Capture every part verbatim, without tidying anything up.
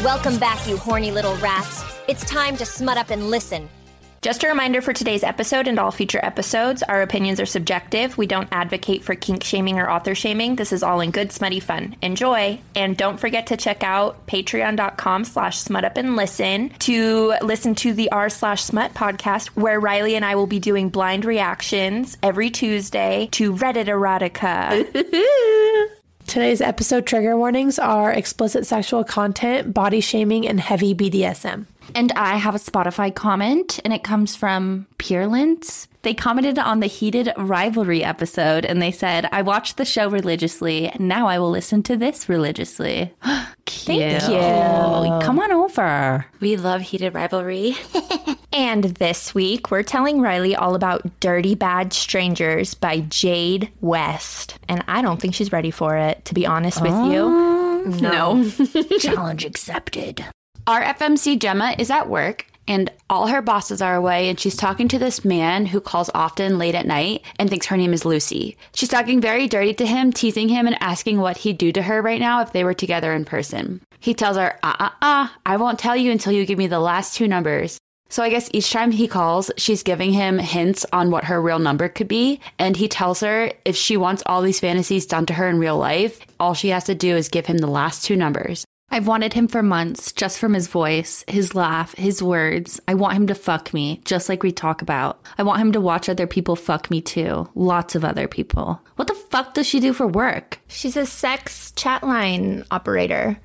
Welcome back, you horny little rats. It's time to smut up and listen. Just a reminder for today's episode and all future episodes, our opinions are subjective. We don't advocate for kink shaming or author shaming. This is all in good, smutty fun. Enjoy. And don't forget to check out patreon.com slash smut up and listen to listen to the r slash smut podcast, where Riley and I will be doing blind reactions every Tuesday to Reddit erotica. Today's episode trigger warnings are explicit sexual content, body shaming, and heavy B D S M. And I have a Spotify comment, and it comes from Peerlance. They commented on the Heated Rivalry episode, and they said, I watched the show religiously, and now I will listen to this religiously. Cute. Thank you. Come on over. We love Heated Rivalry. And this week, we're telling Riley all about Dirty Bad Strangers by Jade West. And I don't think she's ready for it, to be honest with uh, you. No. no. Challenge accepted. Our F M C Gemma is at work, and all her bosses are away, and she's talking to this man who calls often late at night and thinks her name is Lucy. She's talking very dirty to him, teasing him and asking what he'd do to her right now if they were together in person. He tells her, uh-uh-uh, I won't tell you until you give me the last two numbers. So I guess each time he calls, she's giving him hints on what her real number could be, and he tells her if she wants all these fantasies done to her in real life, all she has to do is give him the last two numbers. I've wanted him for months, just from his voice, his laugh, his words. I want him to fuck me, just like we talk about. I want him to watch other people fuck me too. Lots of other people. What the fuck does she do for work? She's a sex chat line operator.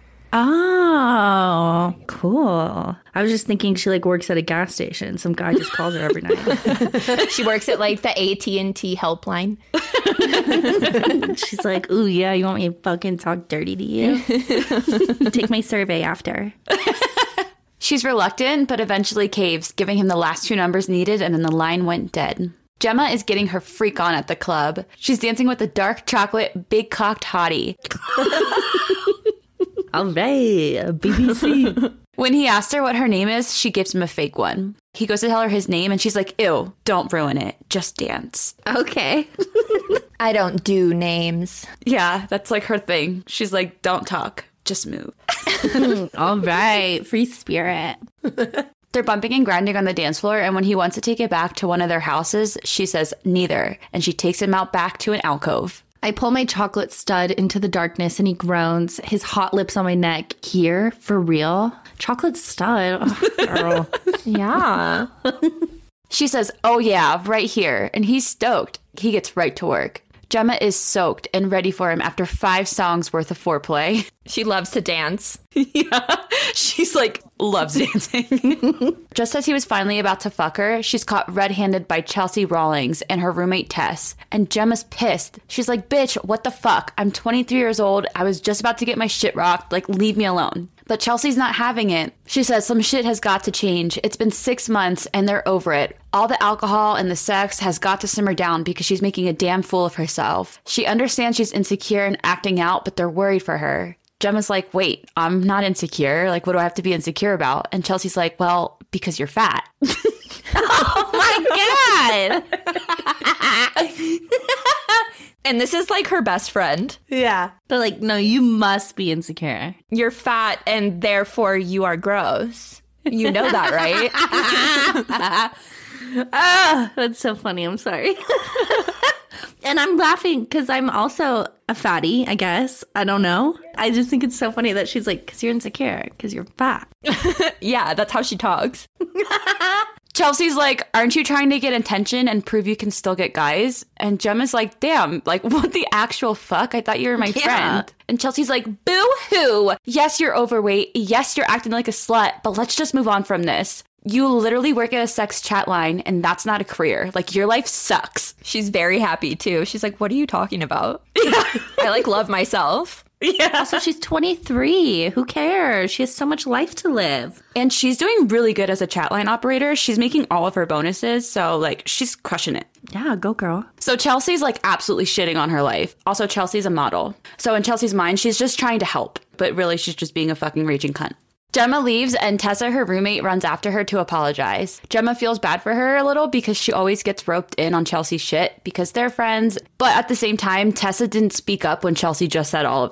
Oh, cool. I was just thinking she like works at a gas station. Some guy just calls her every night. She works at like the A T and T helpline. She's like, ooh, yeah, you want me to fucking talk dirty to you? Take my survey after. She's reluctant, but eventually caves, giving him the last two numbers needed, and then the line went dead. Gemma is getting her freak on at the club. She's dancing with the dark chocolate, big cocked hottie. All right, B B C. When he asked her what her name is, she gives him a fake one. He goes to tell her his name, and she's like, ew, don't ruin it. Just dance. Okay. I don't do names. Yeah, that's like her thing. She's like, don't talk, just move. All right, free spirit. They're bumping and grinding on the dance floor, and when he wants to take it back to one of their houses, she says, neither, and she takes him out back to an alcove. I pull my chocolate stud into the darkness and he groans, his hot lips on my neck. Here? For real? Chocolate stud? Oh, girl. Yeah. She says, oh yeah, right here. And he's stoked. He gets right to work. Gemma is soaked and ready for him after five songs worth of foreplay. She loves to dance. Yeah, she's like, loves dancing. Just as he was finally about to fuck her, she's caught red-handed by Chelsea Rawlings and her roommate Tess. And Gemma's pissed. She's like, bitch, what the fuck? I'm twenty-three years old. I was just about to get my shit rocked. Like, leave me alone. But Chelsea's not having it. She says some shit has got to change. It's been six months and they're over it. All the alcohol and the sex has got to simmer down because she's making a damn fool of herself. She understands she's insecure and acting out, but they're worried for her. Gemma's like, wait, I'm not insecure. Like, what do I have to be insecure about? And Chelsea's like, well, because you're fat. Oh my God. And this is like her best friend. Yeah. They're like, no, you must be insecure. You're fat and therefore you are gross. You know that, right? Ah, that's so funny. I'm sorry. And I'm laughing because I'm also a fatty, I guess. I don't know. I just think it's so funny that she's like, because you're insecure, because you're fat. Yeah, that's how she talks. Chelsea's like, aren't you trying to get attention and prove you can still get guys? And Gemma's like, damn, like, what the actual fuck? I thought you were my Yeah. friend. And Chelsea's like, boo-hoo. Yes, you're overweight. Yes, you're acting like a slut, but let's just move on from this. You literally work at a sex chat line, and that's not a career. Like, your life sucks. She's very happy, too. She's like, what are you talking about? Yeah. I, like, love myself. Yeah. Also, she's twenty-three. Who cares? She has so much life to live. And she's doing really good as a chat line operator. She's making all of her bonuses, so, like, she's crushing it. Yeah, go girl. So Chelsea's, like, absolutely shitting on her life. Also, Chelsea's a model. So in Chelsea's mind, she's just trying to help. But really, she's just being a fucking raging cunt. Gemma leaves, and Tessa, her roommate, runs after her to apologize. Gemma feels bad for her a little because she always gets roped in on Chelsea's shit because they're friends. But at the same time, Tessa didn't speak up when Chelsea just said all of that.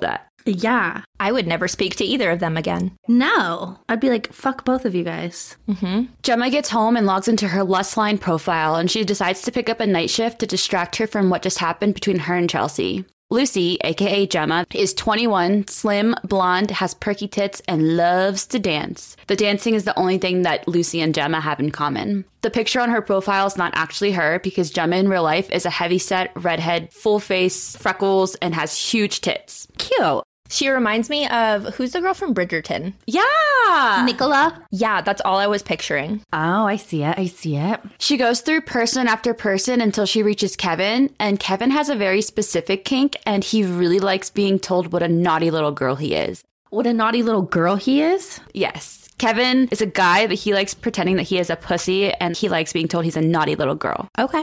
Yeah. I would never speak to either of them again. No. I'd be like, fuck both of you guys. Mm-hmm. Gemma gets home and logs into her Lustline profile, and she decides to pick up a night shift to distract her from what just happened between her and Chelsea. Lucy, aka Gemma, is twenty-one, slim, blonde, has perky tits, and loves to dance. The dancing is the only thing that Lucy and Gemma have in common. The picture on her profile is not actually her because Gemma in real life is a heavyset, redhead, full face, freckles, and has huge tits. Cute. She reminds me of, who's the girl from Bridgerton? Yeah! Nicola? Yeah, that's all I was picturing. Oh, I see it. I see it. She goes through person after person until she reaches Kevin, and Kevin has a very specific kink, and he really likes being told what a naughty little girl he is. What a naughty little girl he is? Yes. Kevin is a guy that he likes pretending that he is a pussy, and he likes being told he's a naughty little girl. Okay.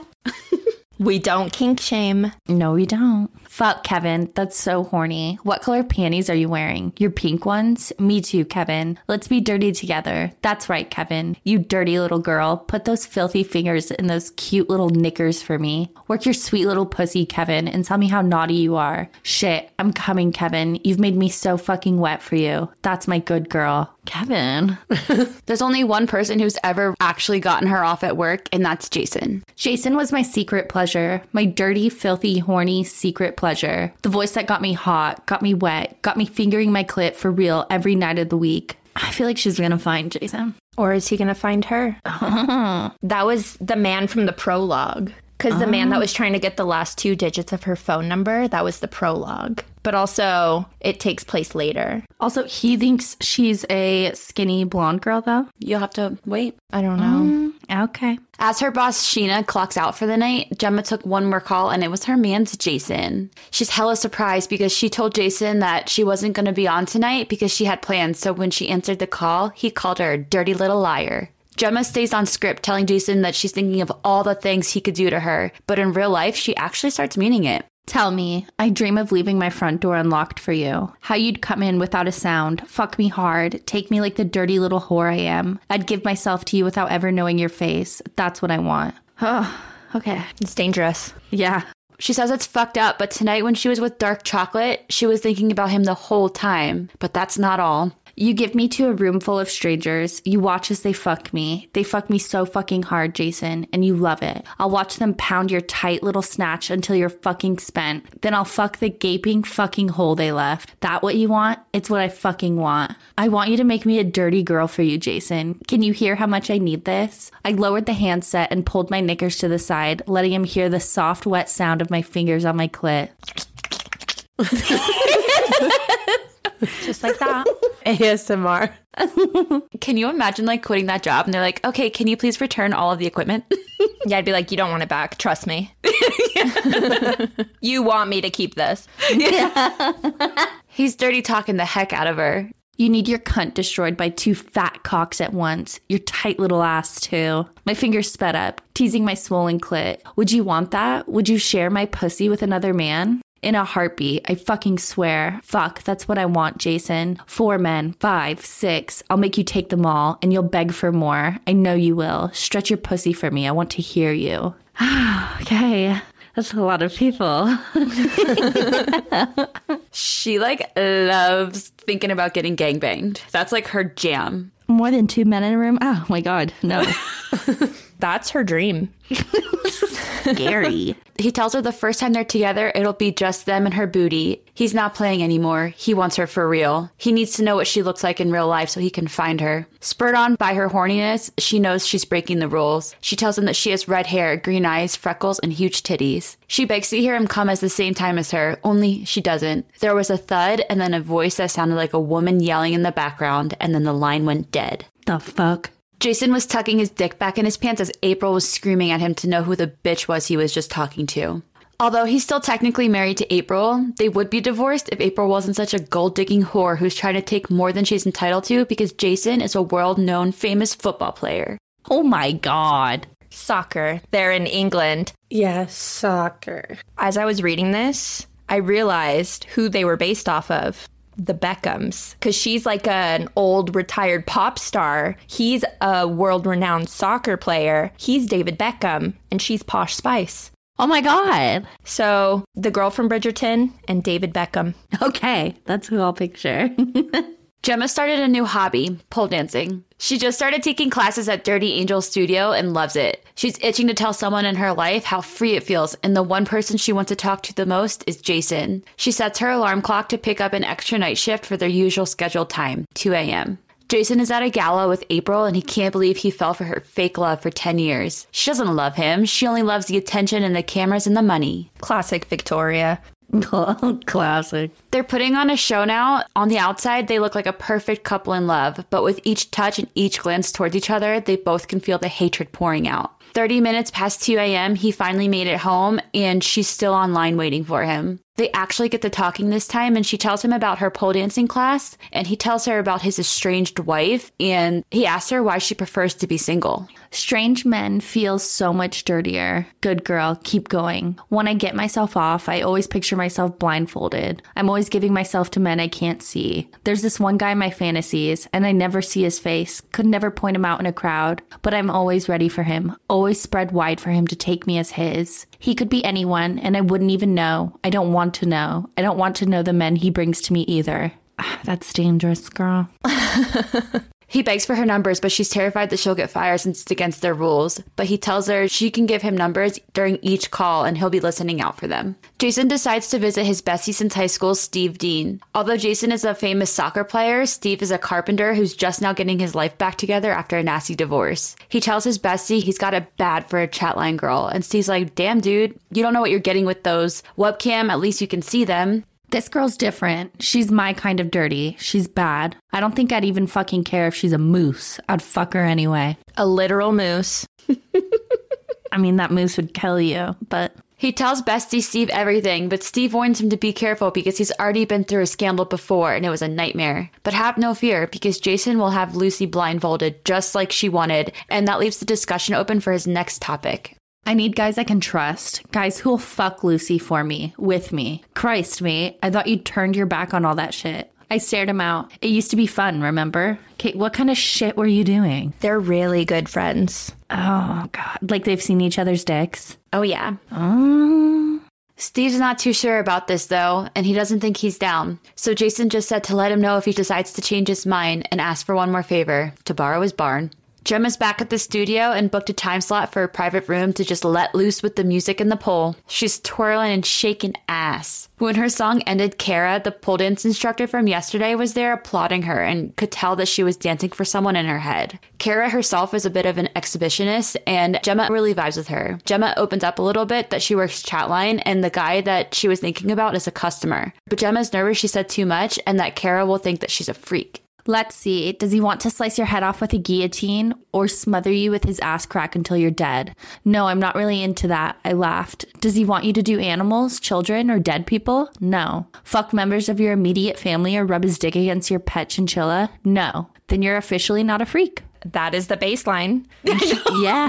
We don't kink shame. No, we don't. Fuck, Kevin. That's so horny. What color panties are you wearing? Your pink ones? Me too, Kevin. Let's be dirty together. That's right, Kevin. You dirty little girl. Put those filthy fingers in those cute little knickers for me. Work your sweet little pussy, Kevin, and tell me how naughty you are. Shit, I'm coming, Kevin. You've made me so fucking wet for you. That's my good girl. Kevin. There's only one person who's ever actually gotten her off at work, and that's Jason. Jason was my secret pleasure. My dirty, filthy, horny secret pleasure. The voice that got me hot, got me wet, got me fingering my clit for real every night of the week. I feel like she's gonna find Jason. Or is he gonna find her? That was the man from the prologue. Because the oh. man that was trying to get the last two digits of her phone number, that was the prologue. But also, it takes place later. Also, he thinks she's a skinny blonde girl, though. You'll have to wait. I don't know. Mm, okay. As her boss, Sheena, clocks out for the night, Gemma took one more call, and it was her man's Jason. She's hella surprised because she told Jason that she wasn't going to be on tonight because she had plans. So when she answered the call, he called her a dirty little liar. Gemma stays on script telling Jason that she's thinking of all the things he could do to her, but in real life, she actually starts meaning it. Tell me, I dream of leaving my front door unlocked for you. How you'd come in without a sound, fuck me hard, take me like the dirty little whore I am. I'd give myself to you without ever knowing your face. That's what I want. Oh, okay. It's dangerous. Yeah. She says it's fucked up, but tonight when she was with Dark Chocolate, she was thinking about him the whole time. But that's not all. You give me to a room full of strangers. You watch as they fuck me. They fuck me so fucking hard, Jason, and you love it. I'll watch them pound your tight little snatch until you're fucking spent. Then I'll fuck the gaping fucking hole they left. That what you want? It's what I fucking want. I want you to make me a dirty girl for you, Jason. Can you hear how much I need this? I lowered the handset and pulled my knickers to the side, letting him hear the soft, wet sound of my fingers on my clit. Just like that. A S M R. Can you imagine like quitting that job and they're like, okay, can you please return all of the equipment? Yeah, I'd be like, you don't want it back. Trust me. You want me to keep this. Yeah. He's dirty talking the heck out of her. You need your cunt destroyed by two fat cocks at once. Your tight little ass, too. My fingers sped up, teasing my swollen clit. Would you want that? Would you share my pussy with another man? In a heartbeat, I fucking swear. Fuck, that's what I want, Jason. Four men, five, six. I'll make you take them all, and you'll beg for more. I know you will. Stretch your pussy for me. I want to hear you. Okay, that's a lot of people. She, like, loves thinking about getting gangbanged. That's, like, her jam. More than two men in a room? Oh, my God, no. That's her dream. Scary. He tells her the first time they're together, it'll be just them and her booty. He's not playing anymore. He wants her for real. He needs to know what she looks like in real life so he can find her. Spurred on by her horniness, she knows she's breaking the rules. She tells him that she has red hair, green eyes, freckles, and huge titties. She begs to hear him come at the same time as her, only she doesn't. There was a thud and then a voice that sounded like a woman yelling in the background, and then the line went dead. The fuck? Jason was tucking his dick back in his pants as April was screaming at him to know who the bitch was he was just talking to. Although he's still technically married to April, they would be divorced if April wasn't such a gold-digging whore who's trying to take more than she's entitled to because Jason is a world-known famous football player. Oh my God. Soccer. They're in England. Yes, soccer. As I was reading this, I realized who they were based off of. The Beckhams, because she's like an old retired pop star. He's a world-renowned soccer player. He's David Beckham, and she's Posh Spice. Oh my God. So the girl from Bridgerton and David Beckham. Okay, that's who I'll picture. Gemma started a new hobby, pole dancing. She just started taking classes at Dirty Angel Studio and loves it. She's itching to tell someone in her life how free it feels, and the one person she wants to talk to the most is Jason. She sets her alarm clock to pick up an extra night shift for their usual scheduled time, two a.m. Jason is at a gala with April, and he can't believe he fell for her fake love for ten years. She doesn't love him. She only loves the attention and the cameras and the money. Classic Victoria. Classic. They're putting on a show now. On the outside, they look like a perfect couple in love, but with each touch and each glance towards each other, they both can feel the hatred pouring out. thirty minutes past two a.m., he finally made it home, and she's still online waiting for him. They actually get to talking this time, and she tells him about her pole dancing class, and he tells her about his estranged wife, and he asks her why she prefers to be single. Strange men feel so much dirtier. Good girl, keep going. When I get myself off, I always picture myself blindfolded. I'm always giving myself to men I can't see. There's this one guy in my fantasies, and I never see his face. Could never point him out in a crowd, but I'm always ready for him. Always spread wide for him to take me as his. He could be anyone, and I wouldn't even know. I don't want to know. I don't want to know the men he brings to me either. That's dangerous, girl. He begs for her numbers, but she's terrified that she'll get fired since it's against their rules. But he tells her she can give him numbers during each call and he'll be listening out for them. Jason decides to visit his bestie since high school, Steve Dean. Although Jason is a famous soccer player, Steve is a carpenter who's just now getting his life back together after a nasty divorce. He tells his bestie he's got it bad for a chatline girl, and Steve's like, damn dude, you don't know what you're getting with those. Webcam, at least you can see them. This girl's different. She's my kind of dirty. She's bad. I don't think I'd even fucking care if she's a moose. I'd fuck her anyway. A literal moose. I mean, that moose would kill you, but... He tells bestie Steve everything, but Steve warns him to be careful because he's already been through a scandal before and it was a nightmare. But have no fear because Jason will have Lucy blindfolded just like she wanted, and that leaves the discussion open for his next topic. I need guys I can trust. Guys who'll fuck Lucy for me, with me. Christ, mate, I thought you turned your back on all that shit. I stared him out. It used to be fun, remember? Kate, what kind of shit were you doing? They're really good friends. Oh, God. Like they've seen each other's dicks? Oh, yeah. Oh. Steve's not too sure about this, though, and he doesn't think he's down. So Jason just said to let him know if he decides to change his mind and ask for one more favor, to borrow his barn. Gemma's back at the studio and booked a time slot for a private room to just let loose with the music and the pole. She's twirling and shaking ass. When her song ended, Kara, the pole dance instructor from yesterday, was there applauding her and could tell that she was dancing for someone in her head. Kara herself is a bit of an exhibitionist, and Gemma really vibes with her. Gemma opens up a little bit that she works chatline, and the guy that she was thinking about is a customer. But Gemma's nervous she said too much, and that Kara will think that she's a freak. Let's see. Does he want to slice your head off with a guillotine or smother you with his ass crack until you're dead? No, I'm not really into that. I laughed. Does he want you to do animals, children, or dead people? No. Fuck members of your immediate family or rub his dick against your pet chinchilla? No. Then you're officially not a freak. That is the baseline. Yeah.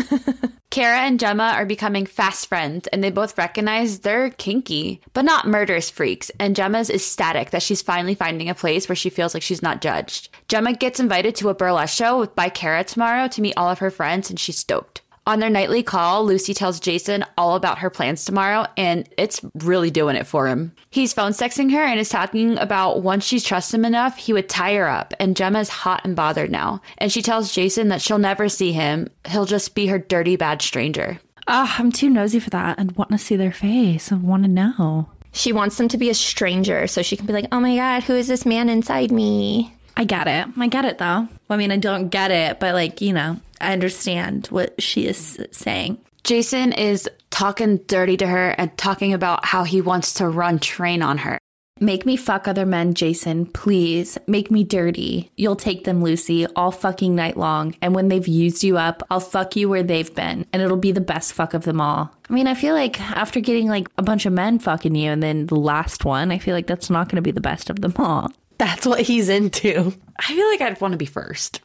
Kara and Gemma are becoming fast friends, and they both recognize they're kinky, but not murderous freaks, and Gemma's ecstatic that she's finally finding a place where she feels like she's not judged. Gemma gets invited to a burlesque show by Kara tomorrow to meet all of her friends, and she's stoked. On their nightly call, Lucy tells Jason all about her plans tomorrow, and it's really doing it for him. He's phone sexing her and is talking about once she trusts him enough, he would tie her up, and Gemma's hot and bothered now. And she tells Jason that she'll never see him. He'll just be her dirty, bad stranger. Ah, oh, I'm too nosy for that. I'd want to see their face. I want to know. She wants them to be a stranger so she can be like, oh my God, who is this man inside me? I get it. I get it, though. I mean, I don't get it, but like, you know, I understand what she is saying. Jason is talking dirty to her and talking about how he wants to run train on her. Make me fuck other men, Jason. Please. Make me dirty. You'll take them, Lucy, all fucking night long. And when they've used you up, I'll fuck you where they've been. And it'll be the best fuck of them all. I mean, I feel like after getting like a bunch of men fucking you and then the last one, I feel like that's not going to be the best of them all. That's what he's into. I feel like I'd want to be first.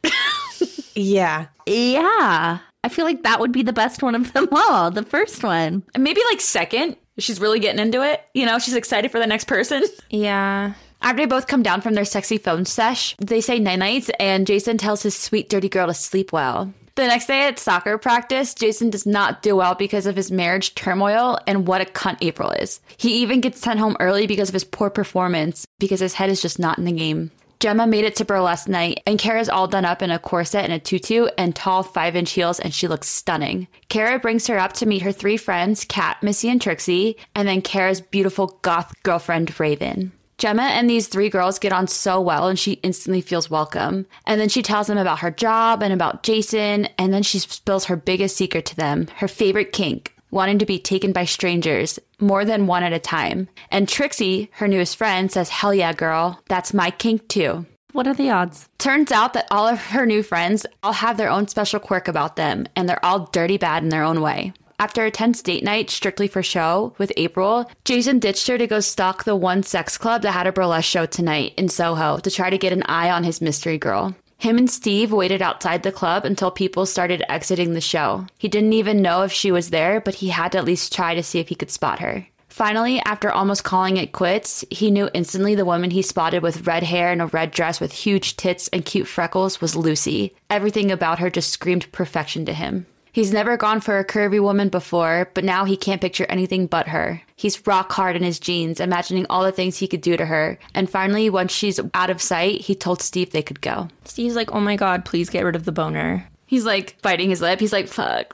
Yeah. Yeah. I feel like that would be the best one of them all. The first one. Maybe like second. She's really getting into it. You know, she's excited for the next person. Yeah. After they both come down from their sexy phone sesh, they say night-nights, and Jason tells his sweet, dirty girl to sleep well. The next day at soccer practice, Jason does not do well because of his marriage turmoil and what a cunt April is. He even gets sent home early because of his poor performance, because his head is just not in the game. Gemma made it to burlesque night, and Kara's all done up in a corset and a tutu and tall five-inch heels, and she looks stunning. Kara brings her up to meet her three friends, Kat, Missy, and Trixie, and then Kara's beautiful goth girlfriend, Raven. Gemma and these three girls get on so well, and she instantly feels welcome. And then she tells them about her job and about Jason, and then she spills her biggest secret to them, her favorite kink, wanting to be taken by strangers, more than one at a time. And Trixie, her newest friend, says, hell yeah, girl, that's my kink too. What are the odds? Turns out that all of her new friends all have their own special quirk about them, and they're all dirty bad in their own way. After a tense date night strictly for show with April, Jason ditched her to go stalk the one sex club that had a burlesque show tonight in Soho to try to get an eye on his mystery girl. Him and Steve waited outside the club until people started exiting the show. He didn't even know if she was there, but he had to at least try to see if he could spot her. Finally, after almost calling it quits, he knew instantly the woman he spotted with red hair and a red dress with huge tits and cute freckles was Lucy. Everything about her just screamed perfection to him. He's never gone for a curvy woman before, but now he can't picture anything but her. He's rock hard in his jeans, imagining all the things he could do to her. And finally, once she's out of sight, he told Steve they could go. Steve's like, oh my God, please get rid of the boner. He's like biting his lip. He's like, fuck.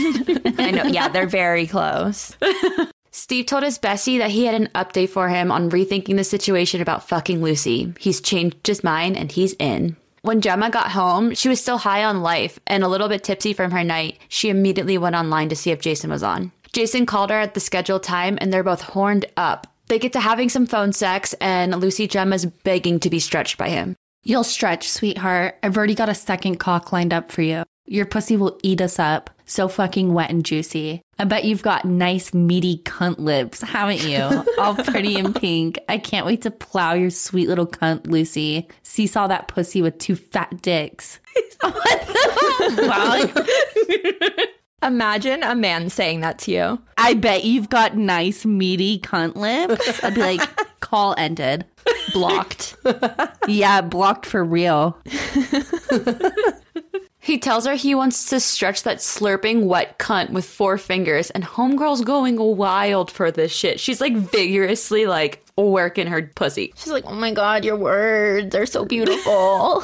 I know. Yeah, they're very close. Steve told his bestie that he had an update for him on rethinking the situation about fucking Lucy. He's changed his mind and he's in. When Gemma got home, she was still high on life and a little bit tipsy from her night. She immediately went online to see if Jason was on. Jason called her at the scheduled time and they're both horned up. They get to having some phone sex and Lucy Gemma's begging to be stretched by him. You'll stretch, sweetheart. I've already got a second cock lined up for you. Your pussy will eat us up. So fucking wet and juicy. I bet you've got nice, meaty cunt lips, haven't you? All pretty and pink. I can't wait to plow your sweet little cunt, Lucy. Seesaw that pussy with two fat dicks. What the fuck? Imagine a man saying that to you. I bet you've got nice, meaty cunt lips. I'd be like, call ended. Blocked. Yeah, blocked for real. He tells her he wants to stretch that slurping wet cunt with four fingers, and homegirl's going wild for this shit. She's like vigorously like working her pussy. She's like, oh my God, your words are so beautiful.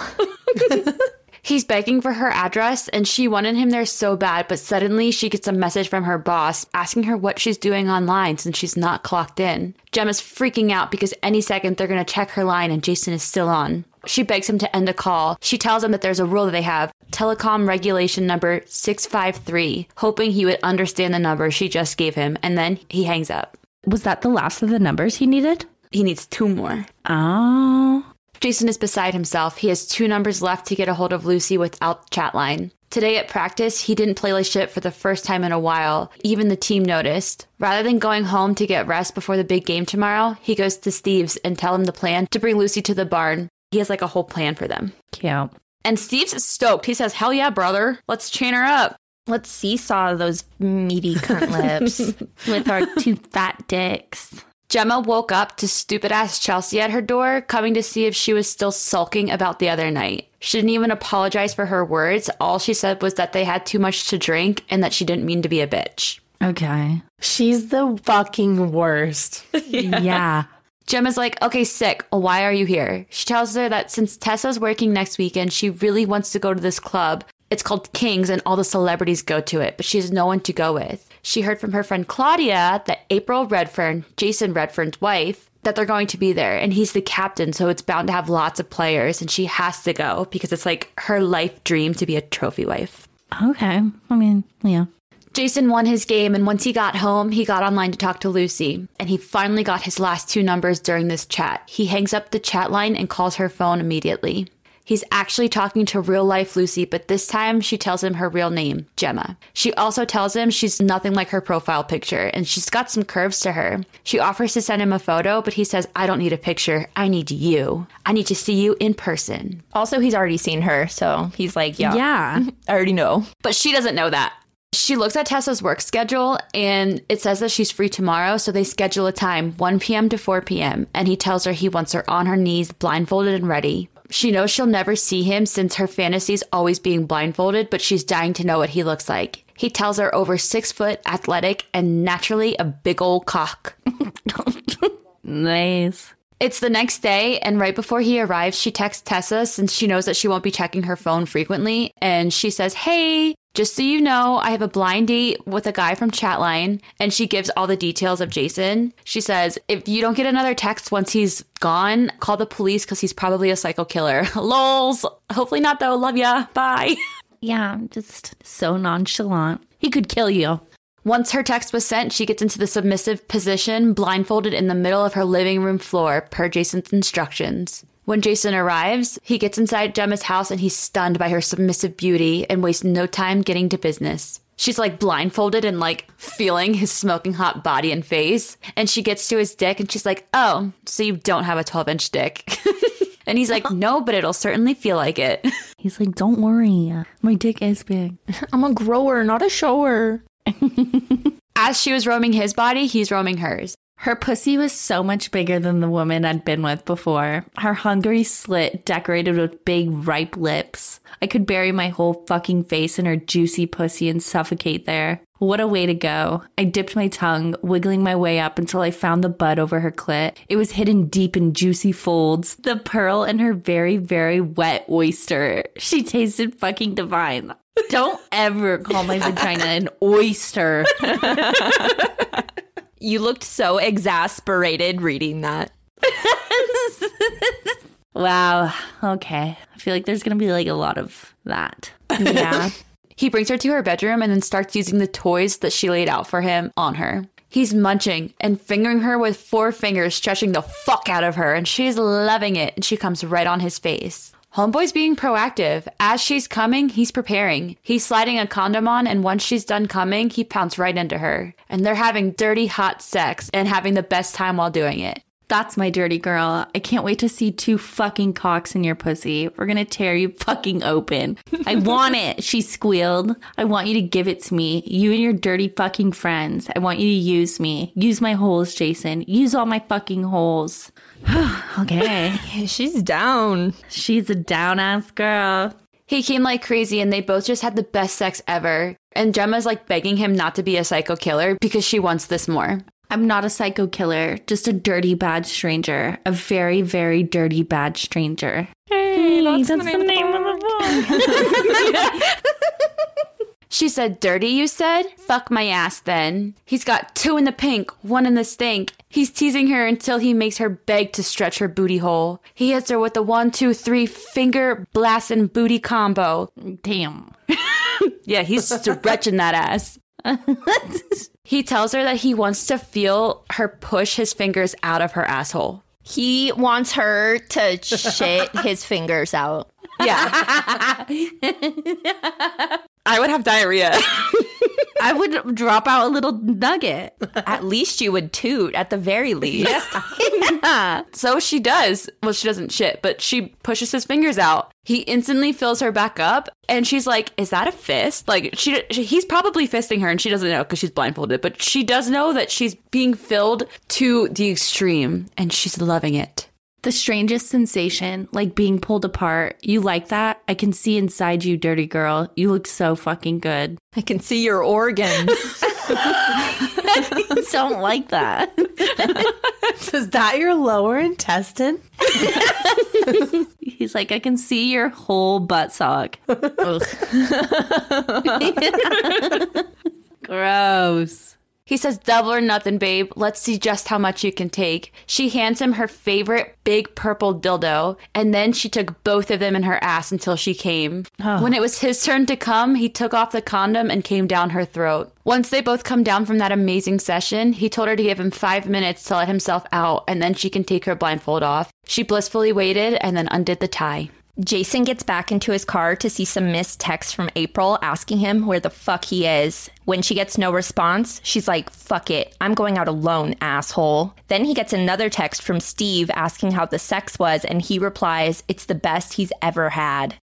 He's begging for her address and she wanted him there so bad, but suddenly she gets a message from her boss asking her what she's doing online since she's not clocked in. Gemma's freaking out because any second they're going to check her line and Jason is still on. She begs him to end the call. She tells him that there's a rule that they have, telecom regulation number six five three, hoping he would understand the number she just gave him, and then he hangs up. Was that the last of the numbers he needed? He needs two more. Oh. Jason is beside himself. He has two numbers left to get a hold of Lucy without the chat line. Today at practice, he didn't play like shit for the first time in a while. Even the team noticed. Rather than going home to get rest before the big game tomorrow, he goes to Steve's and tell him the plan to bring Lucy to the barn. He has like a whole plan for them. Cute. And Steve's stoked. He says, hell yeah, brother. Let's chain her up. Let's seesaw those meaty cunt lips with our two fat dicks. Gemma woke up to stupid-ass Chelsea at her door, coming to see if she was still sulking about the other night. She didn't even apologize for her words. All she said was that they had too much to drink and that she didn't mean to be a bitch. Okay. She's the fucking worst. Yeah. yeah. Gemma's like, okay, sick. Why are you here? She tells her that since Tessa's working next weekend, she really wants to go to this club. It's called King's and all the celebrities go to it, but she has no one to go with. She heard from her friend Claudia that April Redfern, Jason Redfern's wife, that they're going to be there. And he's the captain, so it's bound to have lots of players. And she has to go because it's like her life dream to be a trophy wife. Okay. I mean, yeah. Jason won his game, and once he got home, he got online to talk to Lucy. And he finally got his last two numbers during this chat. He hangs up the chat line and calls her phone immediately. He's actually talking to real-life Lucy, but this time she tells him her real name, Gemma. She also tells him she's nothing like her profile picture, and she's got some curves to her. She offers to send him a photo, but he says, I don't need a picture. I need you. I need to see you in person. Also, he's already seen her, so he's like, yeah. Yeah. I already know. But she doesn't know that. She looks at Tessa's work schedule, and it says that she's free tomorrow, so they schedule a time, one p.m. to four p.m., and he tells her he wants her on her knees, blindfolded and ready. She knows she'll never see him since her fantasy's always being blindfolded, but she's dying to know what he looks like. He tells her over six foot, athletic, and naturally a big old cock. Nice. It's the next day, and right before he arrives, she texts Tessa since she knows that she won't be checking her phone frequently. And she says, hey, just so you know, I have a blind date with a guy from Chatline. And she gives all the details of Jason. She says, if you don't get another text once he's gone, call the police because he's probably a psycho killer. Lols. Hopefully not, though. Love ya. Bye. Yeah, just so nonchalant. He could kill you. Once her text was sent, she gets into the submissive position, blindfolded in the middle of her living room floor, per Jason's instructions. When Jason arrives, he gets inside Gemma's house and he's stunned by her submissive beauty and wastes no time getting to business. She's like blindfolded and like feeling his smoking hot body and face. And she gets to his dick and she's like, oh, so you don't have a twelve inch dick. And he's like, no, but it'll certainly feel like it. He's like, don't worry. My dick is big. I'm a grower, not a shower. As she was roaming his body, he's roaming hers. Her pussy was so much bigger than the woman I'd been with before. Her hungry slit decorated with big, ripe lips. I could bury my whole fucking face in her juicy pussy and suffocate there. What a way to go. I dipped my tongue, wiggling my way up until I found the bud over her clit. It was hidden deep in juicy folds. The pearl in her very, very wet oyster. She tasted fucking divine. Don't ever call my vagina an oyster. You looked so exasperated reading that. Wow. Okay. I feel like there's going to be like a lot of that. Yeah. He brings her to her bedroom and then starts using the toys that she laid out for him on her. He's munching and fingering her with four fingers, stretching the fuck out of her, and she's loving it, and she comes right on his face. Homeboy's being proactive. As she's coming, he's preparing. He's sliding a condom on, and once she's done coming, he pounces right into her. And they're having dirty, hot sex and having the best time while doing it. That's my dirty girl. I can't wait to see two fucking cocks in your pussy. We're gonna tear you fucking open. I want it, she squealed. I want you to give it to me. You and your dirty fucking friends. I want you to use me. Use my holes, Jason. Use all my fucking holes. Okay. She's down. She's a down-ass girl. He came like crazy and they both just had the best sex ever. And Gemma's like begging him not to be a psycho killer because she wants this more. I'm not a psycho killer, just a dirty, bad stranger. A very, very dirty, bad stranger. Hey, that's, that's the name, the name of the book. She said, dirty, you said? Fuck my ass then. He's got two in the pink, one in the stink. He's teasing her until he makes her beg to stretch her booty hole. He hits her with the one, two, three finger blasting booty combo. Damn. Yeah, he's stretching that ass. He tells her that he wants to feel her push his fingers out of her asshole. He wants her to shit his fingers out. Yeah. I would have diarrhea. I would drop out a little nugget. At least you would toot, at the very least. Yeah. So she does. Well, she doesn't shit, but she pushes his fingers out. He instantly fills her back up, and she's like, is that a fist? Like, she, she he's probably fisting her, and she doesn't know because she's blindfolded, but she does know that she's being filled to the extreme, and she's loving it. The strangest sensation, like being pulled apart. You like that? I can see inside you, dirty girl. You look so fucking good. I can see your organs. I don't like that. Is that your lower intestine? He's like, I can see your whole butt sock. Gross. He says, double or nothing, babe. Let's see just how much you can take. She hands him her favorite big purple dildo, and then she took both of them in her ass until she came. Oh. When it was his turn to come, he took off the condom and came down her throat. Once they both come down from that amazing session, he told her to give him five minutes to let himself out, and then she can take her blindfold off. She blissfully waited and then undid the tie. Jason gets back into his car to see some missed texts from April asking him where the fuck he is. When she gets no response, she's like, fuck it, I'm going out alone, asshole. Then he gets another text from Steve asking how the sex was, and he replies, it's the best he's ever had.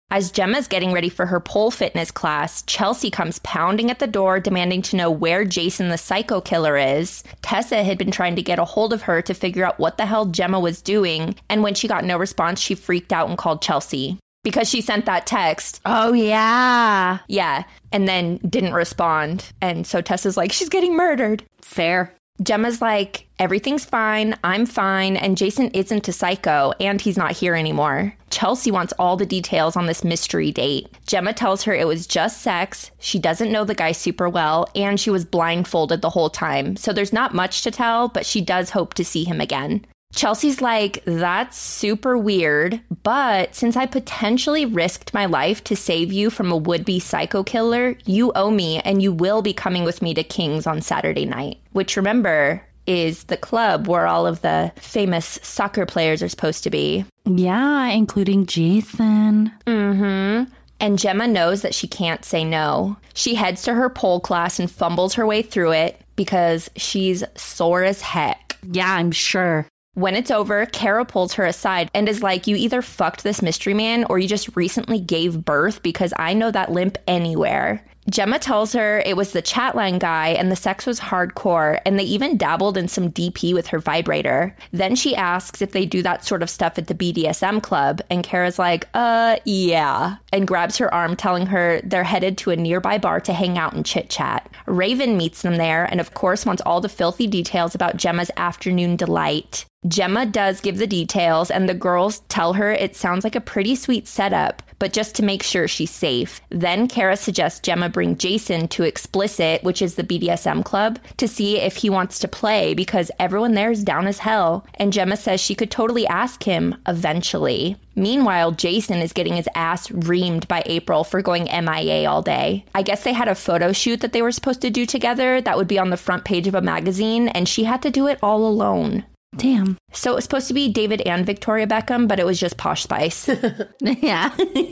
As Gemma's getting ready for her pole fitness class, Chelsea comes pounding at the door demanding to know where Jason the psycho killer is. Tessa had been trying to get a hold of her to figure out what the hell Gemma was doing, and when she got no response, she freaked out and called Chelsea. Because she sent that text. Oh, yeah. Yeah, and then didn't respond. And so Tessa's like, she's getting murdered. Fair. Gemma's like, everything's fine, I'm fine, and Jason isn't a psycho, and he's not here anymore. Chelsea wants all the details on this mystery date. Gemma tells her it was just sex, she doesn't know the guy super well, and she was blindfolded the whole time. So there's not much to tell, but she does hope to see him again. Chelsea's like, that's super weird, but since I potentially risked my life to save you from a would-be psycho killer, you owe me and you will be coming with me to King's on Saturday night. Which, remember, is the club where all of the famous soccer players are supposed to be. Yeah, including Jason. Mm-hmm. And Gemma knows that she can't say no. She heads to her pole class and fumbles her way through it because she's sore as heck. Yeah, I'm sure. When it's over, Kara pulls her aside and is like, you either fucked this mystery man or you just recently gave birth because I know that limp anywhere. Gemma tells her it was the chatline guy and the sex was hardcore, and they even dabbled in some D P with her vibrator. Then she asks if they do that sort of stuff at the B D S M club, and Kara's like, uh, yeah, and grabs her arm, telling her they're headed to a nearby bar to hang out and chit-chat. Raven meets them there and of course wants all the filthy details about Gemma's afternoon delight. Gemma does give the details, and the girls tell her it sounds like a pretty sweet setup, but just to make sure she's safe. Then Kara suggests Gemma bring Jason to Explicit, which is the B D S M club, to see if he wants to play because everyone there is down as hell, and Gemma says she could totally ask him eventually. Meanwhile, Jason is getting his ass reamed by April for going M I A all day. I guess they had a photo shoot that they were supposed to do together that would be on the front page of a magazine, and she had to do it all alone. Damn. So it was supposed to be David and Victoria Beckham, but it was just Posh Spice. Yeah.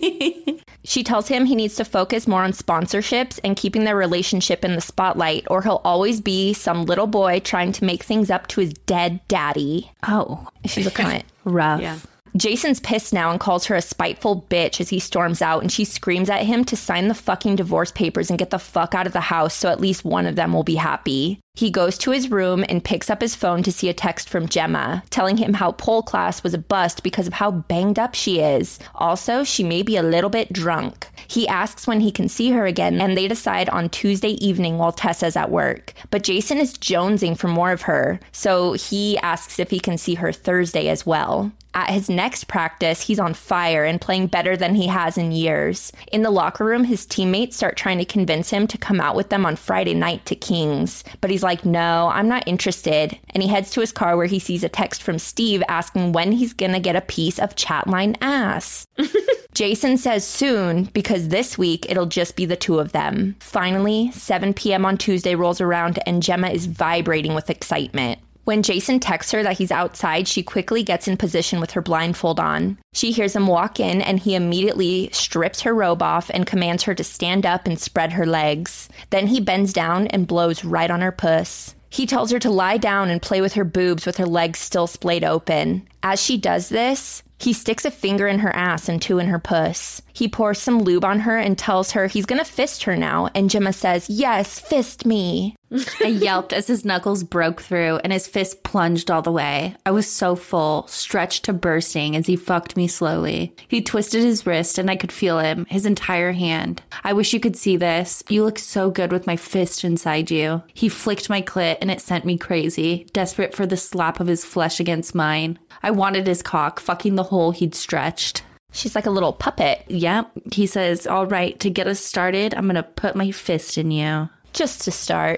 She tells him he needs to focus more on sponsorships and keeping their relationship in the spotlight, or he'll always be some little boy trying to make things up to his dead daddy. Oh. She's a cunt. Rough. Yeah. Jason's pissed now and calls her a spiteful bitch as he storms out, and she screams at him to sign the fucking divorce papers and get the fuck out of the house so at least one of them will be happy. He goes to his room and picks up his phone to see a text from Gemma, telling him how pole class was a bust because of how banged up she is. Also, she may be a little bit drunk. He asks when he can see her again, and they decide on Tuesday evening while Tessa's at work. But Jason is jonesing for more of her, so he asks if he can see her Thursday as well. At his next practice, he's on fire and playing better than he has in years. In the locker room, his teammates start trying to convince him to come out with them on Friday night to King's. But he's like, no, I'm not interested. And he heads to his car where he sees a text from Steve asking when he's gonna get a piece of chatline ass. Jason says soon, because this week it'll just be the two of them. Finally, seven p.m. on Tuesday rolls around and Gemma is vibrating with excitement. When Jason texts her that he's outside, she quickly gets in position with her blindfold on. She hears him walk in, and he immediately strips her robe off and commands her to stand up and spread her legs. Then he bends down and blows right on her puss. He tells her to lie down and play with her boobs with her legs still splayed open. As she does this, he sticks a finger in her ass and two in her puss. He pours some lube on her and tells her he's gonna fist her now, and Gemma says, yes, fist me. I yelped as his knuckles broke through and his fist plunged all the way. I was so full, stretched to bursting as he fucked me slowly. He twisted his wrist and I could feel him, his entire hand. I wish you could see this. You look so good with my fist inside you. He flicked my clit and it sent me crazy, desperate for the slap of his flesh against mine. I wanted his cock, fucking the hole he'd stretched. She's like a little puppet. Yep. He says, all right, to get us started, I'm gonna put my fist in you. Just to start.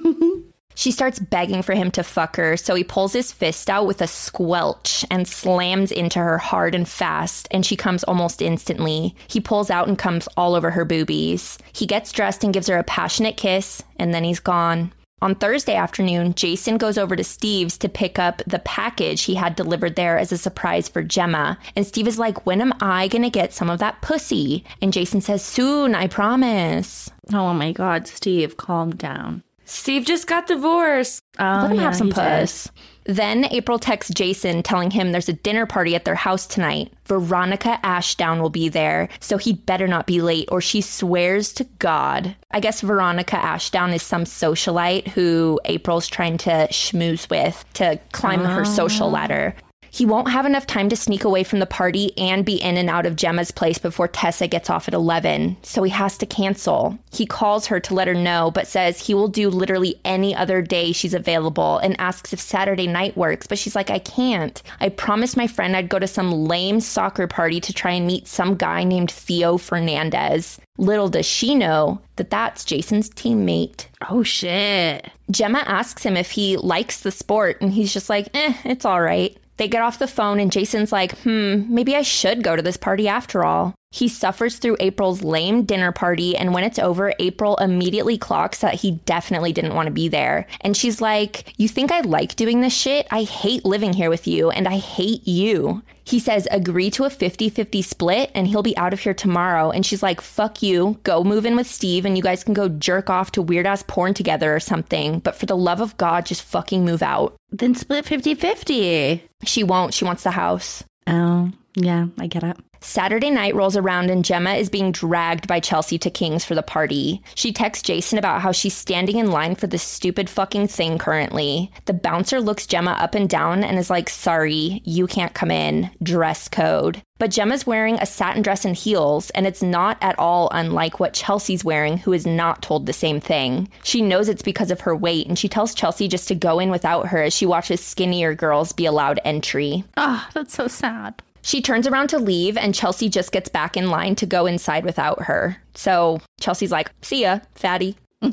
She starts begging for him to fuck her, so he pulls his fist out with a squelch and slams into her hard and fast, and she comes almost instantly. He pulls out and comes all over her boobies. He gets dressed and gives her a passionate kiss, and then he's gone. On Thursday afternoon, Jason goes over to Steve's to pick up the package he had delivered there as a surprise for Gemma. And Steve is like, when am I going to get some of that pussy? And Jason says, soon, I promise. Oh my God, Steve, calm down. Steve just got divorced. Oh, Let him yeah, have some he puss. did. Then April texts Jason telling him there's a dinner party at their house tonight. Veronica Ashdown will be there, so he'd better not be late or she swears to God. I guess Veronica Ashdown is some socialite who April's trying to schmooze with to climb her social ladder. He won't have enough time to sneak away from the party and be in and out of Gemma's place before Tessa gets off at eleven, so he has to cancel. He calls her to let her know, but says he will do literally any other day she's available and asks if Saturday night works, but she's like, I can't. I promised my friend I'd go to some lame soccer party to try and meet some guy named Theo Fernandez. Little does she know that that's Jason's teammate. Oh, shit. Gemma asks him if he likes the sport, and he's just like, eh, it's all right. They get off the phone and Jason's like, hmm, maybe I should go to this party after all. He suffers through April's lame dinner party, and when it's over, April immediately clocks that he definitely didn't want to be there. And she's like, you think I like doing this shit? I hate living here with you, and I hate you. He says, agree to a fifty-fifty split, and he'll be out of here tomorrow. And she's like, fuck you, go move in with Steve, and you guys can go jerk off to weird-ass porn together or something. But for the love of God, just fucking move out. Then split fifty-fifty. She won't. She wants the house. Oh, yeah, I get it. Saturday night rolls around and Gemma is being dragged by Chelsea to King's for the party. She texts Jason about how she's standing in line for this stupid fucking thing currently. The bouncer looks Gemma up and down and is like, sorry, you can't come in. Dress code. But Gemma's wearing a satin dress and heels, and it's not at all unlike what Chelsea's wearing, who is not told the same thing. She knows it's because of her weight, and she tells Chelsea just to go in without her as she watches skinnier girls be allowed entry. Oh, that's so sad. She turns around to leave, and Chelsea just gets back in line to go inside without her. So Chelsea's like, see ya, fatty.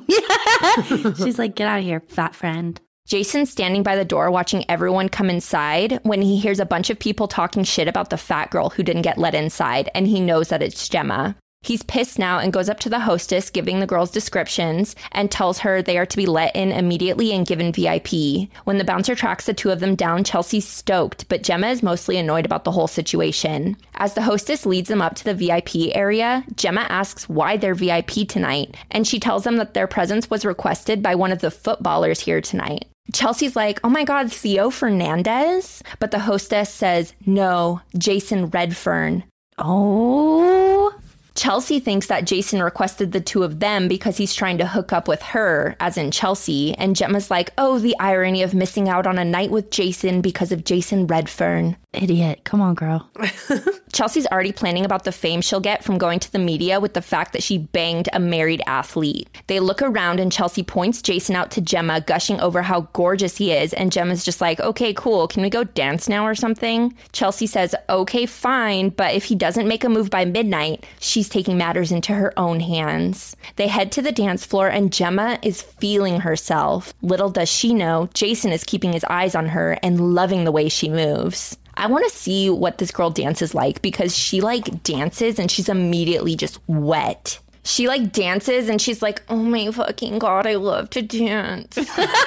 She's like, get out of here, fat friend. Jason's standing by the door watching everyone come inside when he hears a bunch of people talking shit about the fat girl who didn't get let inside, and he knows that it's Gemma. He's pissed now and goes up to the hostess, giving the girls descriptions, and tells her they are to be let in immediately and given V I P. When the bouncer tracks the two of them down, Chelsea's stoked, but Gemma is mostly annoyed about the whole situation. As the hostess leads them up to the V I P area, Gemma asks why they're V I P tonight, and she tells them that their presence was requested by one of the footballers here tonight. Chelsea's like, oh my God, Theo Fernandez? But the hostess says, no, Jason Redfern. Oh... Chelsea thinks that Jason requested the two of them because he's trying to hook up with her, as in Chelsea, and Gemma's like, oh, the irony of missing out on a night with Jason because of Jason Redfern. Idiot. Come on, girl. Chelsea's already planning about the fame she'll get from going to the media with the fact that she banged a married athlete. They look around and Chelsea points Jason out to Gemma, gushing over how gorgeous he is, and Gemma's just like, okay, cool, can we go dance now or something? Chelsea says, okay, fine, but if he doesn't make a move by midnight, she's taking matters into her own hands. They head to the dance floor and Gemma is feeling herself. Little does she know, Jason is keeping his eyes on her and loving the way she moves. I want to see what this girl dances like because she like dances and she's immediately just wet. She like dances and she's like, oh my fucking God, I love to dance.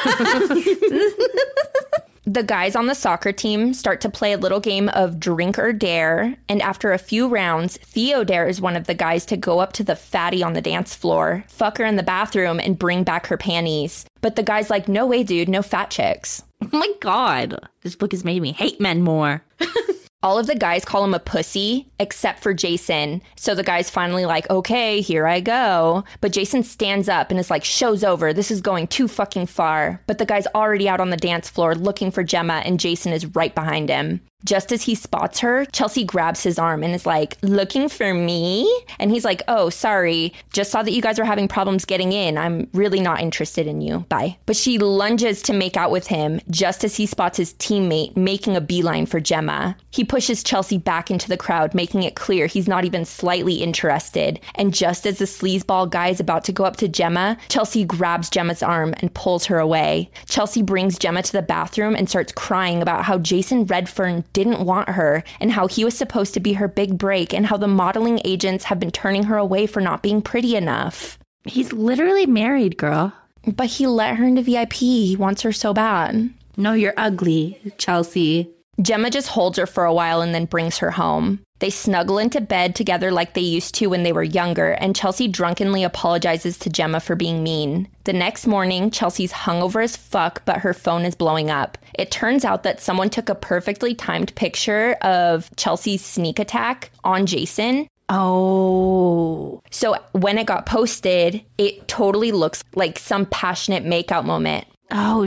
The guys on the soccer team start to play a little game of drink or dare, and after a few rounds, Theo dares one of the guys to go up to the fatty on the dance floor, fuck her in the bathroom, and bring back her panties. But the guy's like, no way, dude, no fat chicks. Oh my God. This book has made me hate men more. All of the guys call him a pussy, except for Jason. So the guy's finally like, okay, here I go. But Jason stands up and is like, show's over. This is going too fucking far. But the guy's already out on the dance floor looking for Gemma, and Jason is right behind him. Just as he spots her, Chelsea grabs his arm and is like, looking for me? And he's like, oh, sorry. Just saw that you guys were having problems getting in. I'm really not interested in you. Bye. But she lunges to make out with him just as he spots his teammate making a beeline for Gemma. He pushes Chelsea back into the crowd, making it clear he's not even slightly interested. And just as the sleazeball guy is about to go up to Gemma, Chelsea grabs Gemma's arm and pulls her away. Chelsea brings Gemma to the bathroom and starts crying about how Jason Redfern didn't want her and how he was supposed to be her big break and how the modeling agents have been turning her away for not being pretty enough. He's literally married, girl. But he let her into V I P. He wants her so bad. No, you're ugly, Chelsea. Gemma just holds her for a while and then brings her home. They snuggle into bed together like they used to when they were younger, and Chelsea drunkenly apologizes to Gemma for being mean. The next morning, Chelsea's hungover as fuck, but her phone is blowing up. It turns out that someone took a perfectly timed picture of Chelsea's sneak attack on Jason. Oh. So when it got posted, it totally looks like some passionate makeout moment. Oh,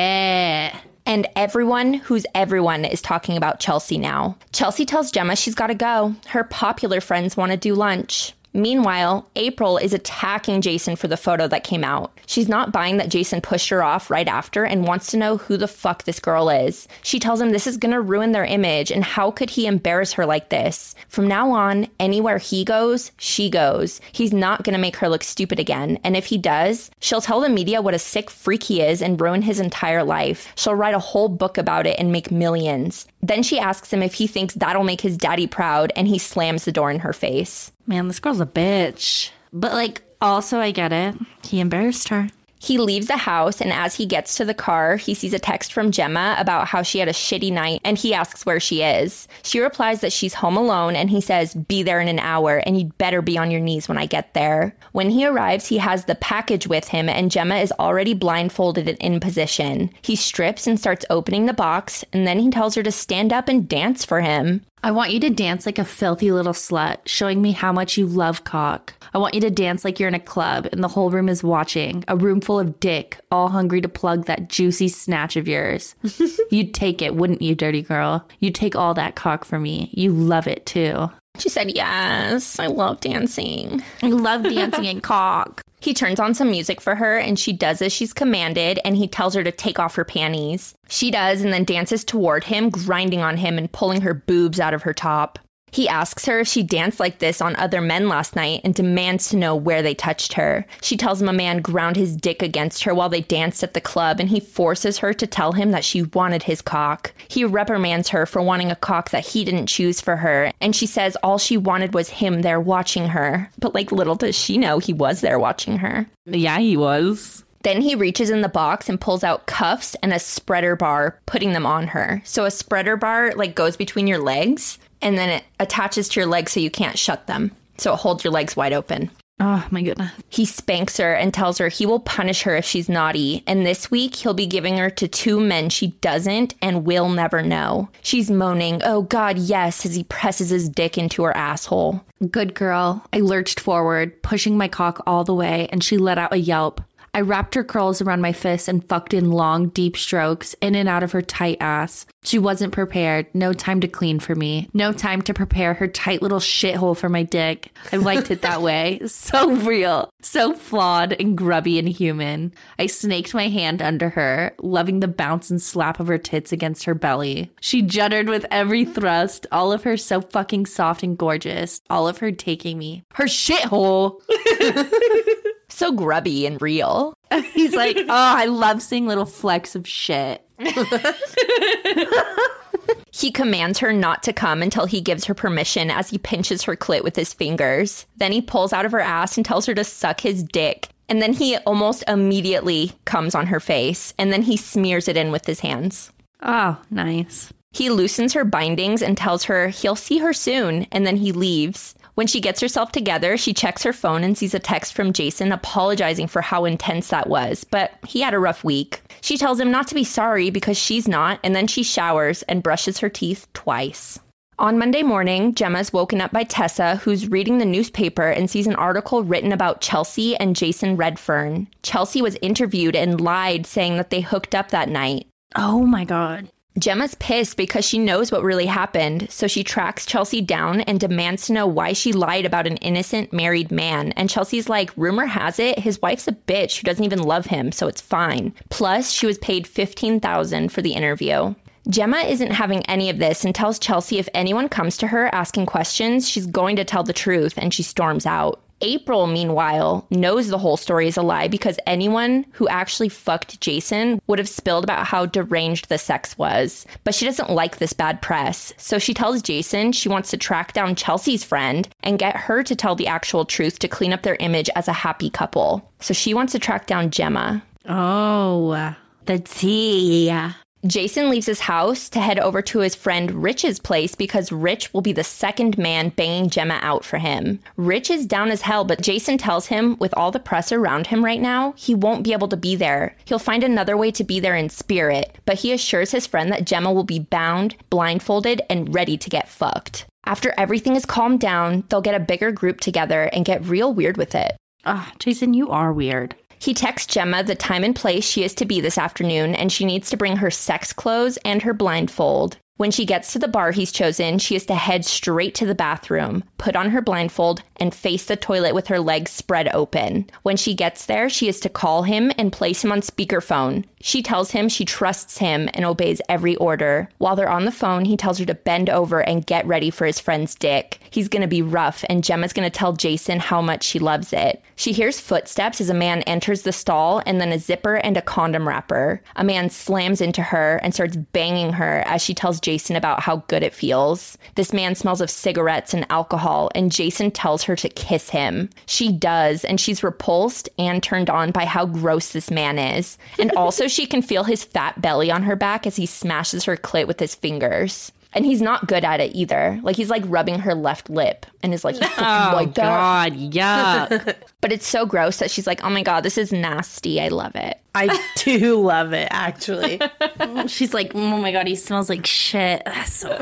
shit. And everyone who's everyone is talking about Chelsea now. Chelsea tells Gemma she's got to go. Her popular friends want to do lunch. Meanwhile, April is attacking Jason for the photo that came out. She's not buying that Jason pushed her off right after and wants to know who the fuck this girl is. She tells him this is going to ruin their image and how could he embarrass her like this? From now on, anywhere he goes, she goes. He's not going to make her look stupid again. And if he does, she'll tell the media what a sick freak he is and ruin his entire life. She'll write a whole book about it and make millions. Then she asks him if he thinks that'll make his daddy proud, and he slams the door in her face. Man, this girl's a bitch. But, like, also I get it. He embarrassed her. He leaves the house, and as he gets to the car, he sees a text from Gemma about how she had a shitty night, and he asks where she is. She replies that she's home alone, and he says, be there in an hour, and you'd better be on your knees when I get there. When he arrives, he has the package with him, and Gemma is already blindfolded and in position. He strips and starts opening the box, and then he tells her to stand up and dance for him. I want you to dance like a filthy little slut, showing me how much you love cock. I want you to dance like you're in a club and the whole room is watching. A room full of dick, all hungry to plug that juicy snatch of yours. You'd take it, wouldn't you, dirty girl? You'd take all that cock from me. You love it, too. She said, yes, I love dancing. I love dancing and cock. He turns on some music for her, and she does as she's commanded, and he tells her to take off her panties. She does, and then dances toward him, grinding on him and pulling her boobs out of her top. He asks her if she danced like this on other men last night and demands to know where they touched her. She tells him a man ground his dick against her while they danced at the club, and he forces her to tell him that she wanted his cock. He reprimands her for wanting a cock that he didn't choose for her, and she says all she wanted was him there watching her. But like little does she know he was there watching her. Yeah, he was. Then he reaches in the box and pulls out cuffs and a spreader bar, putting them on her. So a spreader bar like goes between your legs, and then it attaches to your legs so you can't shut them. So it holds your legs wide open. Oh, my goodness. He spanks her and tells her he will punish her if she's naughty. And this week, he'll be giving her to two men she doesn't and will never know. She's moaning, oh, God, yes, as he presses his dick into her asshole. Good girl. I lurched forward, pushing my cock all the way, and she let out a yelp. I wrapped her curls around my fists and fucked in long, deep strokes in and out of her tight ass. She wasn't prepared. No time to clean for me. No time to prepare her tight little shithole for my dick. I liked it that way. So real. So flawed and grubby and human. I snaked my hand under her, loving the bounce and slap of her tits against her belly. She juddered with every thrust, all of her so fucking soft and gorgeous. All of her taking me. Her shithole! So grubby and real. He's like, oh, I love seeing little flecks of shit. He commands her not to come until he gives her permission as he pinches her clit with his fingers. Then he pulls out of her ass and tells her to suck his dick. And then he almost immediately comes on her face. And then he smears it in with his hands. Oh, nice. He loosens her bindings and tells her he'll see her soon. And then he leaves. When she gets herself together, she checks her phone and sees a text from Jason apologizing for how intense that was, but he had a rough week. She tells him not to be sorry because she's not, and then she showers and brushes her teeth twice. On Monday morning, Gemma's woken up by Tessa, who's reading the newspaper and sees an article written about Chelsea and Jason Redfern. Chelsea was interviewed and lied, saying that they hooked up that night. Oh my God. Gemma's pissed because she knows what really happened, so she tracks Chelsea down and demands to know why she lied about an innocent married man. And Chelsea's like, rumor has it, his wife's a bitch who doesn't even love him, so it's fine. Plus, she was paid fifteen thousand dollars for the interview. Gemma isn't having any of this and tells Chelsea if anyone comes to her asking questions, she's going to tell the truth, and she storms out. April, meanwhile, knows the whole story is a lie because anyone who actually fucked Jason would have spilled about how deranged the sex was. But she doesn't like this bad press. So she tells Jason she wants to track down Chelsea's friend and get her to tell the actual truth to clean up their image as a happy couple. So she wants to track down Gemma. Oh, the tea. Jason leaves his house to head over to his friend Rich's place because Rich will be the second man banging Gemma out for him. Rich is down as hell, but Jason tells him with all the press around him right now, he won't be able to be there. He'll find another way to be there in spirit, but he assures his friend that Gemma will be bound, blindfolded, and ready to get fucked. After everything is calmed down, they'll get a bigger group together and get real weird with it. Ah, Jason, you are weird. He texts Gemma the time and place she is to be this afternoon, and she needs to bring her sex clothes and her blindfold. When she gets to the bar he's chosen, she is to head straight to the bathroom, put on her blindfold, and face the toilet with her legs spread open. When she gets there, she is to call him and place him on speakerphone. She tells him she trusts him and obeys every order. While they're on the phone, he tells her to bend over and get ready for his friend's dick. He's gonna be rough, and Gemma's gonna tell Jason how much she loves it. She hears footsteps as a man enters the stall, and then a zipper and a condom wrapper. A man slams into her and starts banging her as she tells Jason about how good it feels. This man smells of cigarettes and alcohol, and Jason tells her to kiss him. She does, and she's repulsed and turned on by how gross this man is. And also she can feel his fat belly on her back as he smashes her clit with his fingers. And he's not good at it either. Like, he's like rubbing her left lip and is like, you fucking Oh, like that. God, yuck. But it's so gross that she's like, oh my God, this is nasty. I love it. I do love it, actually. She's like, oh my God, he smells like shit. That's so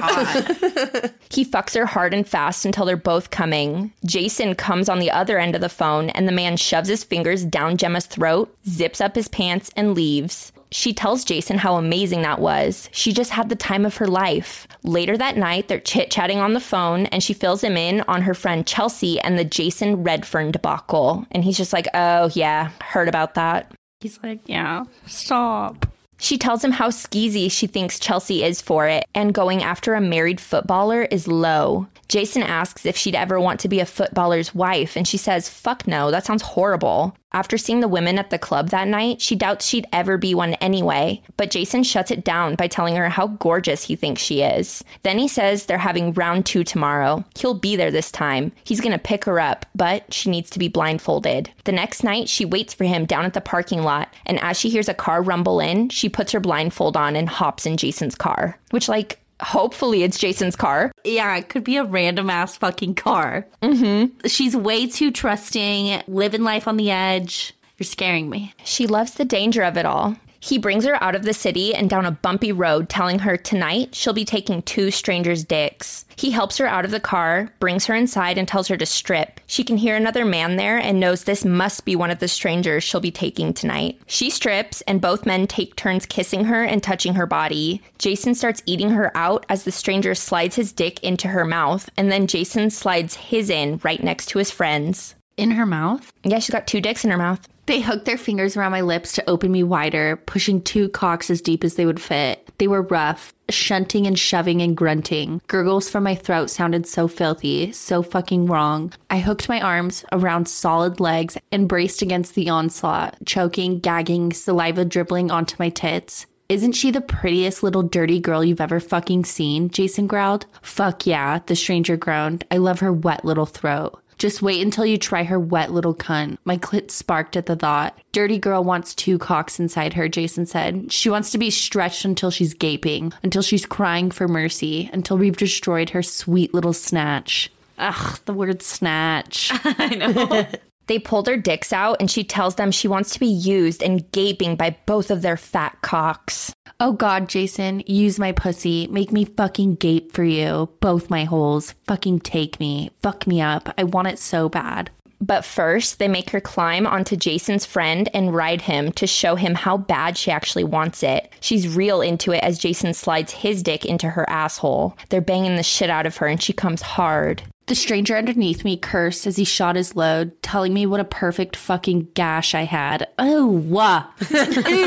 hot. He fucks her hard and fast until they're both coming. Jason comes on the other end of the phone, and the man shoves his fingers down Gemma's throat, zips up his pants, and leaves. She tells Jason how amazing that was. She just had the time of her life. Later that night, they're chit-chatting on the phone, and she fills him in on her friend Chelsea and the Jason Redfern debacle. And he's just like, oh, yeah, heard about that. He's like, yeah, stop. She tells him how skeezy she thinks Chelsea is for it, and going after a married footballer is low. Jason asks if she'd ever want to be a footballer's wife, and she says, fuck no, that sounds horrible. After seeing the women at the club that night, she doubts she'd ever be one anyway, but Jason shuts it down by telling her how gorgeous he thinks she is. Then he says they're having round two tomorrow. He'll be there this time. He's gonna pick her up, but she needs to be blindfolded. The next night, she waits for him down at the parking lot, and as she hears a car rumble in, she puts her blindfold on and hops in Jason's car. Which, like, hopefully it's Jason's car. Yeah, it could be a random ass fucking car. Mm-hmm. She's way too trusting, living life on the edge. You're scaring me. She loves the danger of it all. He brings her out of the city and down a bumpy road, telling her tonight she'll be taking two strangers' dicks. He helps her out of the car, brings her inside, and tells her to strip. She can hear another man there and knows this must be one of the strangers she'll be taking tonight. She strips, and both men take turns kissing her and touching her body. Jason starts eating her out as the stranger slides his dick into her mouth, and then Jason slides his in right next to his friend's. In her mouth? Yeah, she's got two dicks in her mouth. They hooked their fingers around my lips to open me wider, pushing two cocks as deep as they would fit. They were rough, shunting and shoving and grunting. Gurgles from my throat sounded so filthy, so fucking wrong. I hooked my arms around solid legs and braced against the onslaught, choking, gagging, saliva dribbling onto my tits. Isn't she the prettiest little dirty girl you've ever fucking seen? Jason growled. Fuck yeah, the stranger groaned. I love her wet little throat. Just wait until you try her wet little cunt. My clit sparked at the thought. Dirty girl wants two cocks inside her, Jason said. She wants to be stretched until she's gaping, until she's crying for mercy, until we've destroyed her sweet little snatch. Ugh, the word snatch. I know. They pulled their dicks out, and she tells them she wants to be used and gaping by both of their fat cocks. Oh God, Jason, use my pussy. Make me fucking gape for you. Both my holes. Fucking take me. Fuck me up. I want it so bad. But first, they make her climb onto Jason's friend and ride him to show him how bad she actually wants it. She's real into it as Jason slides his dick into her asshole. They're banging the shit out of her, and she comes hard. The stranger underneath me cursed as he shot his load, telling me what a perfect fucking gash I had. Oh, wah. Ew.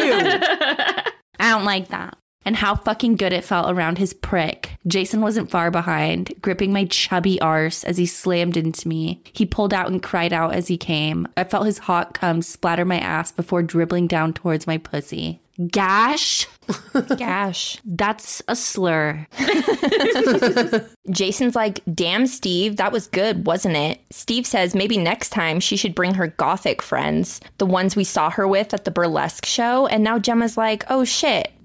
I don't like that. And how fucking good it felt around his prick. Jason wasn't far behind, gripping my chubby arse as he slammed into me. He pulled out and cried out as he came. I felt his hot cum splatter my ass before dribbling down towards my pussy. Gash? Gash. That's a slur. Jason's like, damn, Steve, that was good, wasn't it? Steve says maybe next time she should bring her gothic friends, the ones we saw her with at the burlesque show. And now Gemma's like, oh shit.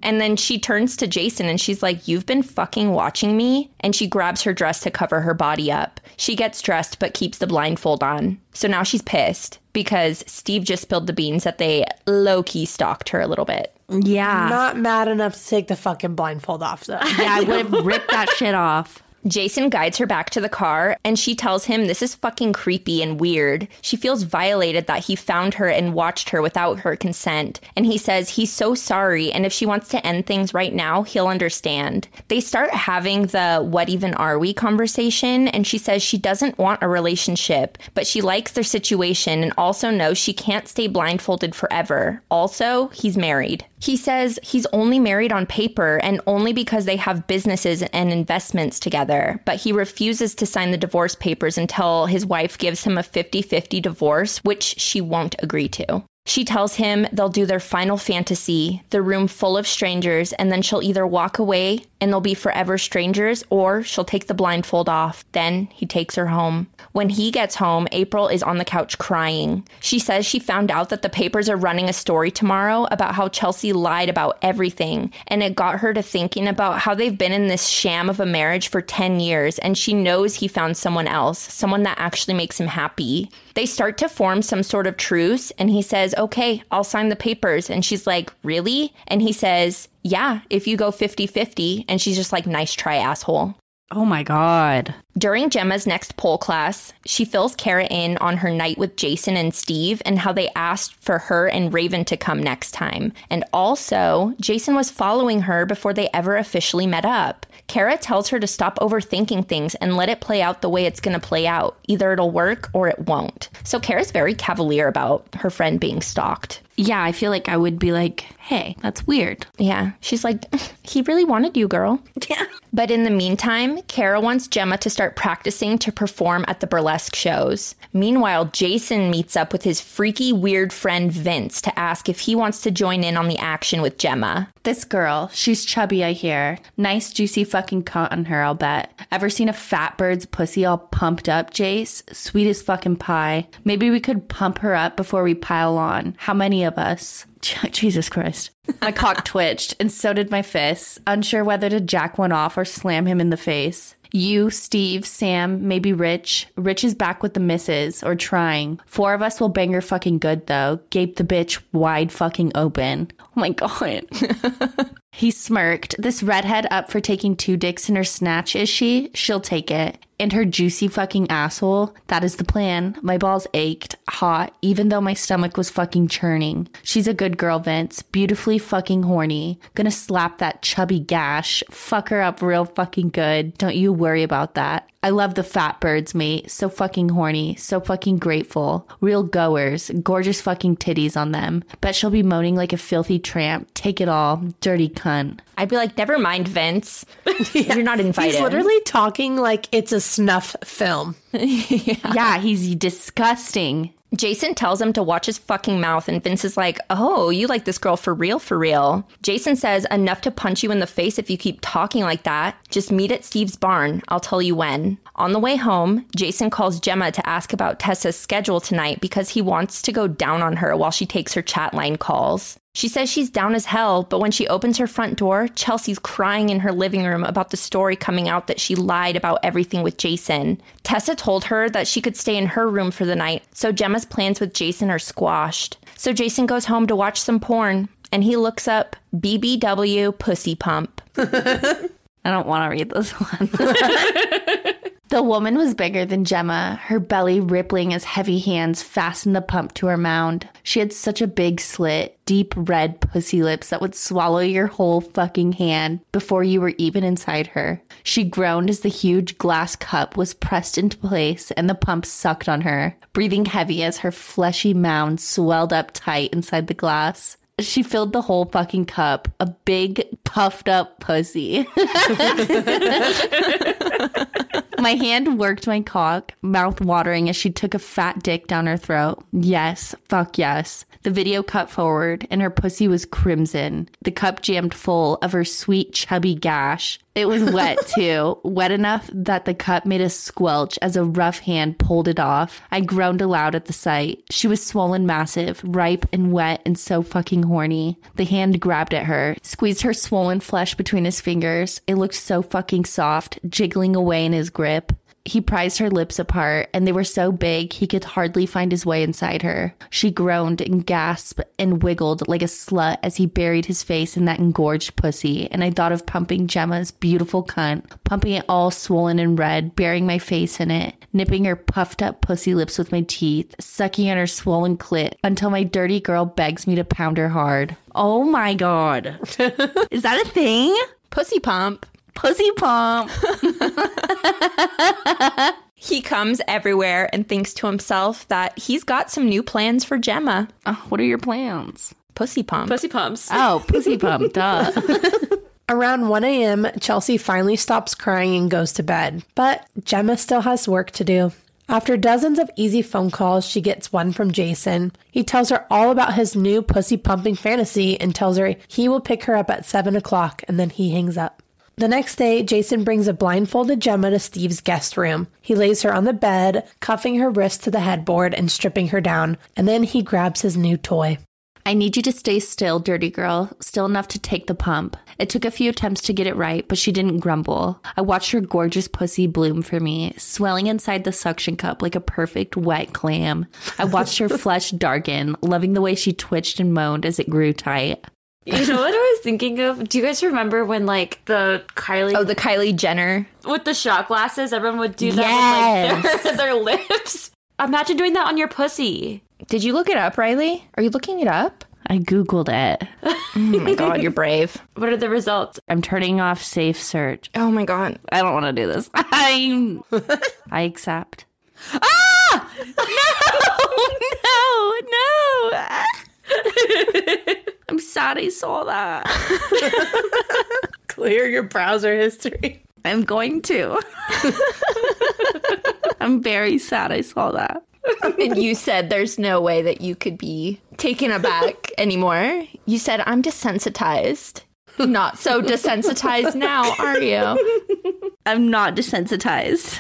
And then she turns to Jason and she's like, you've been fucking watching me? And she grabs her dress to cover her body up. She gets dressed but keeps the blindfold on. So now she's pissed because Steve just spilled the beans that they low-key stalked her a little bit. Yeah. Not mad enough to take the fucking blindfold off, though. Yeah, I would have ripped that shit off. Jason guides her back to the car, and she tells him this is fucking creepy and weird. She feels violated that he found her and watched her without her consent. And he says he's so sorry, and if she wants to end things right now, he'll understand. They start having the what even are we conversation, and she says she doesn't want a relationship, but she likes their situation and also knows she can't stay blindfolded forever. Also, he's married. He says he's only married on paper and only because they have businesses and investments together, but he refuses to sign the divorce papers until his wife gives him a fifty-fifty divorce, which she won't agree to. She tells him they'll do their final fantasy, the room full of strangers, and then she'll either walk away and they'll be forever strangers, or she'll take the blindfold off. Then he takes her home. When he gets home, April is on the couch crying. She says she found out that the papers are running a story tomorrow about how Chelsea lied about everything, and it got her to thinking about how they've been in this sham of a marriage for ten years, and she knows he found someone else, someone that actually makes him happy. They start to form some sort of truce, and he says, okay, I'll sign the papers. And she's like, really? And he says, yeah, if you go fifty-fifty. And she's just like, nice try, asshole. Oh my God. During Gemma's next pole class, she fills Kara in on her night with Jason and Steve and how they asked for her and Raven to come next time. And also, Jason was following her before they ever officially met up. Kara tells her to stop overthinking things and let it play out the way it's going to play out. Either it'll work or it won't. So Kara's very cavalier about her friend being stalked. Yeah, I feel like I would be like, hey, that's weird. Yeah, she's like, he really wanted you, girl. Yeah. But in the meantime, Kara wants Gemma to start practicing to perform at the burlesque shows. Meanwhile, Jason meets up with his freaky, weird friend Vince to ask if he wants to join in on the action with Gemma. This girl, she's chubby, I hear. Nice, juicy fucking cunt on her, I'll bet. Ever seen a fat bird's pussy all pumped up, Jace? Sweet as fucking pie. Maybe we could pump her up before we pile on. How many of us? Jesus Christ. My cock twitched, and so did my fists, unsure whether to jack one off or slam him in the face. You, Steve, Sam, maybe Rich. Rich is back with the missus, or trying. Four of us will bang her fucking good, though. Gape the bitch wide fucking open. Oh my God. He smirked. This redhead up for taking two dicks in her snatch, is she? She'll take it. And her juicy fucking asshole. That is the plan. My balls ached, hot, even though my stomach was fucking churning. She's a good girl, Vince. Beautifully fucking horny. Gonna slap that chubby gash. Fuck her up real fucking good. Don't you worry about that. I love the fat birds, mate. So fucking horny. So fucking grateful. Real goers. Gorgeous fucking titties on them. Bet she'll be moaning like a filthy tramp. Take it all. Dirty cunt. I'd be like, never mind, Vince. Yeah. You're not invited. He's literally talking like it's a snuff film. Yeah. Yeah, he's disgusting. Jason tells him to watch his fucking mouth, and Vince is like, oh, you like this girl for real, for real. Jason says, enough to punch you in the face if you keep talking like that. Just meet at Steve's barn. I'll tell you when. On the way home, Jason calls Gemma to ask about Tessa's schedule tonight because he wants to go down on her while she takes her chat line calls. She says she's down as hell, but when she opens her front door, Chelsea's crying in her living room about the story coming out that she lied about everything with Jason. Tessa told her that she could stay in her room for the night, so Gemma's plans with Jason are squashed. So Jason goes home to watch some porn, and he looks up B B W Pussy Pump. I don't want to read this one. The woman was bigger than Gemma, her belly rippling as heavy hands fastened the pump to her mound. She had such a big slit, deep red pussy lips that would swallow your whole fucking hand before you were even inside her. She groaned as the huge glass cup was pressed into place and the pump sucked on her, breathing heavy as her fleshy mound swelled up tight inside the glass. She filled the whole fucking cup, a big, puffed up pussy. My hand worked my cock, mouth watering as she took a fat dick down her throat. Yes, fuck yes. The video cut forward and her pussy was crimson. The cup jammed full of her sweet chubby gash. It was wet too, wet enough that the cup made a squelch as a rough hand pulled it off. I groaned aloud at the sight. She was swollen massive, ripe and wet and so fucking horny. The hand grabbed at her, squeezed her swollen flesh between his fingers. It looked so fucking soft, jiggling away in his grip. He prized her lips apart, and they were so big he could hardly find his way inside her. She groaned and gasped and wiggled like a slut as he buried his face in that engorged pussy, and I thought of pumping Gemma's beautiful cunt, pumping it all swollen and red, burying my face in it, nipping her puffed up pussy lips with my teeth, sucking on her swollen clit until my dirty girl begs me to pound her hard. Oh my god. Is that a thing? Pussy pump. Pussy pump. He comes everywhere and thinks to himself that he's got some new plans for Gemma. Oh, what are your plans? Pussy pump. Pussy pumps. Oh, pussy pump, duh. Around one a.m., Chelsea finally stops crying and goes to bed. But Gemma still has work to do. After dozens of easy phone calls, she gets one from Jason. He tells her all about his new pussy pumping fantasy and tells her he will pick her up at seven o'clock, and then he hangs up. The next day, Jason brings a blindfolded Gemma to Steve's guest room. He lays her on the bed, cuffing her wrist to the headboard and stripping her down, and then he grabs his new toy. I need you to stay still, dirty girl, still enough to take the pump. It took a few attempts to get it right, but she didn't grumble. I watched her gorgeous pussy bloom for me, swelling inside the suction cup like a perfect wet clam. I watched her flesh darken, loving the way she twitched and moaned as it grew tight. You know what I was thinking of? Do you guys remember when, like, the Kylie... Oh, the Kylie Jenner. With the shot glasses, everyone would do that yes. with, like, their, their lips. Imagine doing that on your pussy. Did you look it up, Riley? Are you looking it up? I Googled it. Oh my god, you're brave. What are the results? I'm turning off safe search. Oh my god. I don't want to do this. I I accept. Ah! No! No! No! I'm sad I saw that. Clear your browser history. I'm going to. I'm very sad I saw that. And you said there's no way that you could be taken aback anymore. You said, I'm desensitized. Not so desensitized now, are you? I'm not desensitized.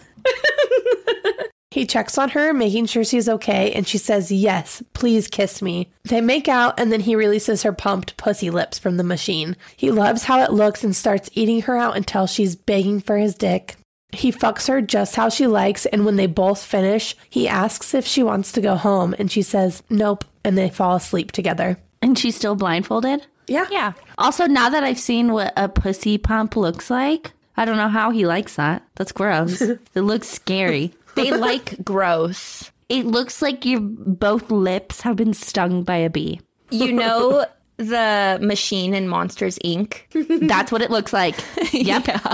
He checks on her, making sure she's okay, and she says, yes, please kiss me. They make out, and then he releases her pumped pussy lips from the machine. He loves how it looks and starts eating her out until she's begging for his dick. He fucks her just how she likes, and when they both finish, he asks if she wants to go home, and she says, nope, and they fall asleep together. And she's still blindfolded? Yeah. Yeah. Also, now that I've seen what a pussy pump looks like, I don't know how he likes that. That's gross. It looks scary. They like gross. It looks like your both lips have been stung by a bee. You know the machine in Monsters, Incorporated? That's what it looks like. Yep. Yeah.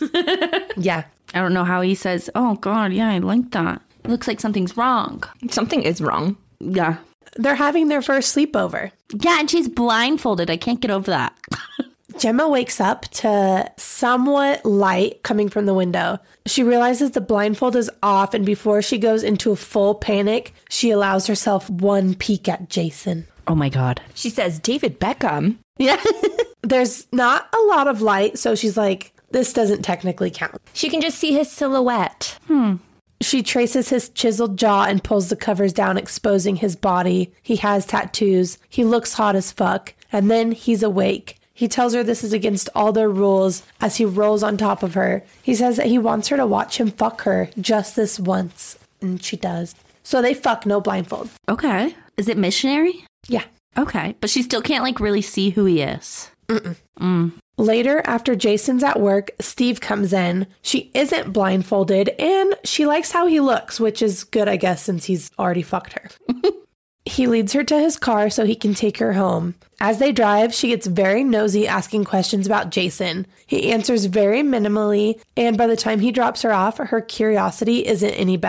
Yeah. I don't know how he says, oh, God, yeah, I like that. It looks like something's wrong. Something is wrong. Yeah. They're having their first sleepover. Yeah, and she's blindfolded. I can't get over that. Gemma wakes up to somewhat light coming from the window. She realizes the blindfold is off, and before she goes into a full panic, she allows herself one peek at Jason. Oh, my God. She says, David Beckham. Yeah. There's not a lot of light, so she's like, this doesn't technically count. She can just see his silhouette. Hmm. She traces his chiseled jaw and pulls the covers down, exposing his body. He has tattoos. He looks hot as fuck. And then he's awake. He tells her this is against all their rules as he rolls on top of her. He says that he wants her to watch him fuck her just this once. And she does. So they fuck no blindfold. Okay. Is it missionary? Yeah. Okay. But she still can't, like, really see who he is. Mm-mm. Mm. Later, after Jason's at work, Steve comes in. She isn't blindfolded, and she likes how he looks, which is good, I guess, since he's already fucked her. He leads her to his car so he can take her home. As they drive, she gets very nosy, asking questions about Jason. He answers very minimally, and by the time he drops her off, her curiosity isn't any better.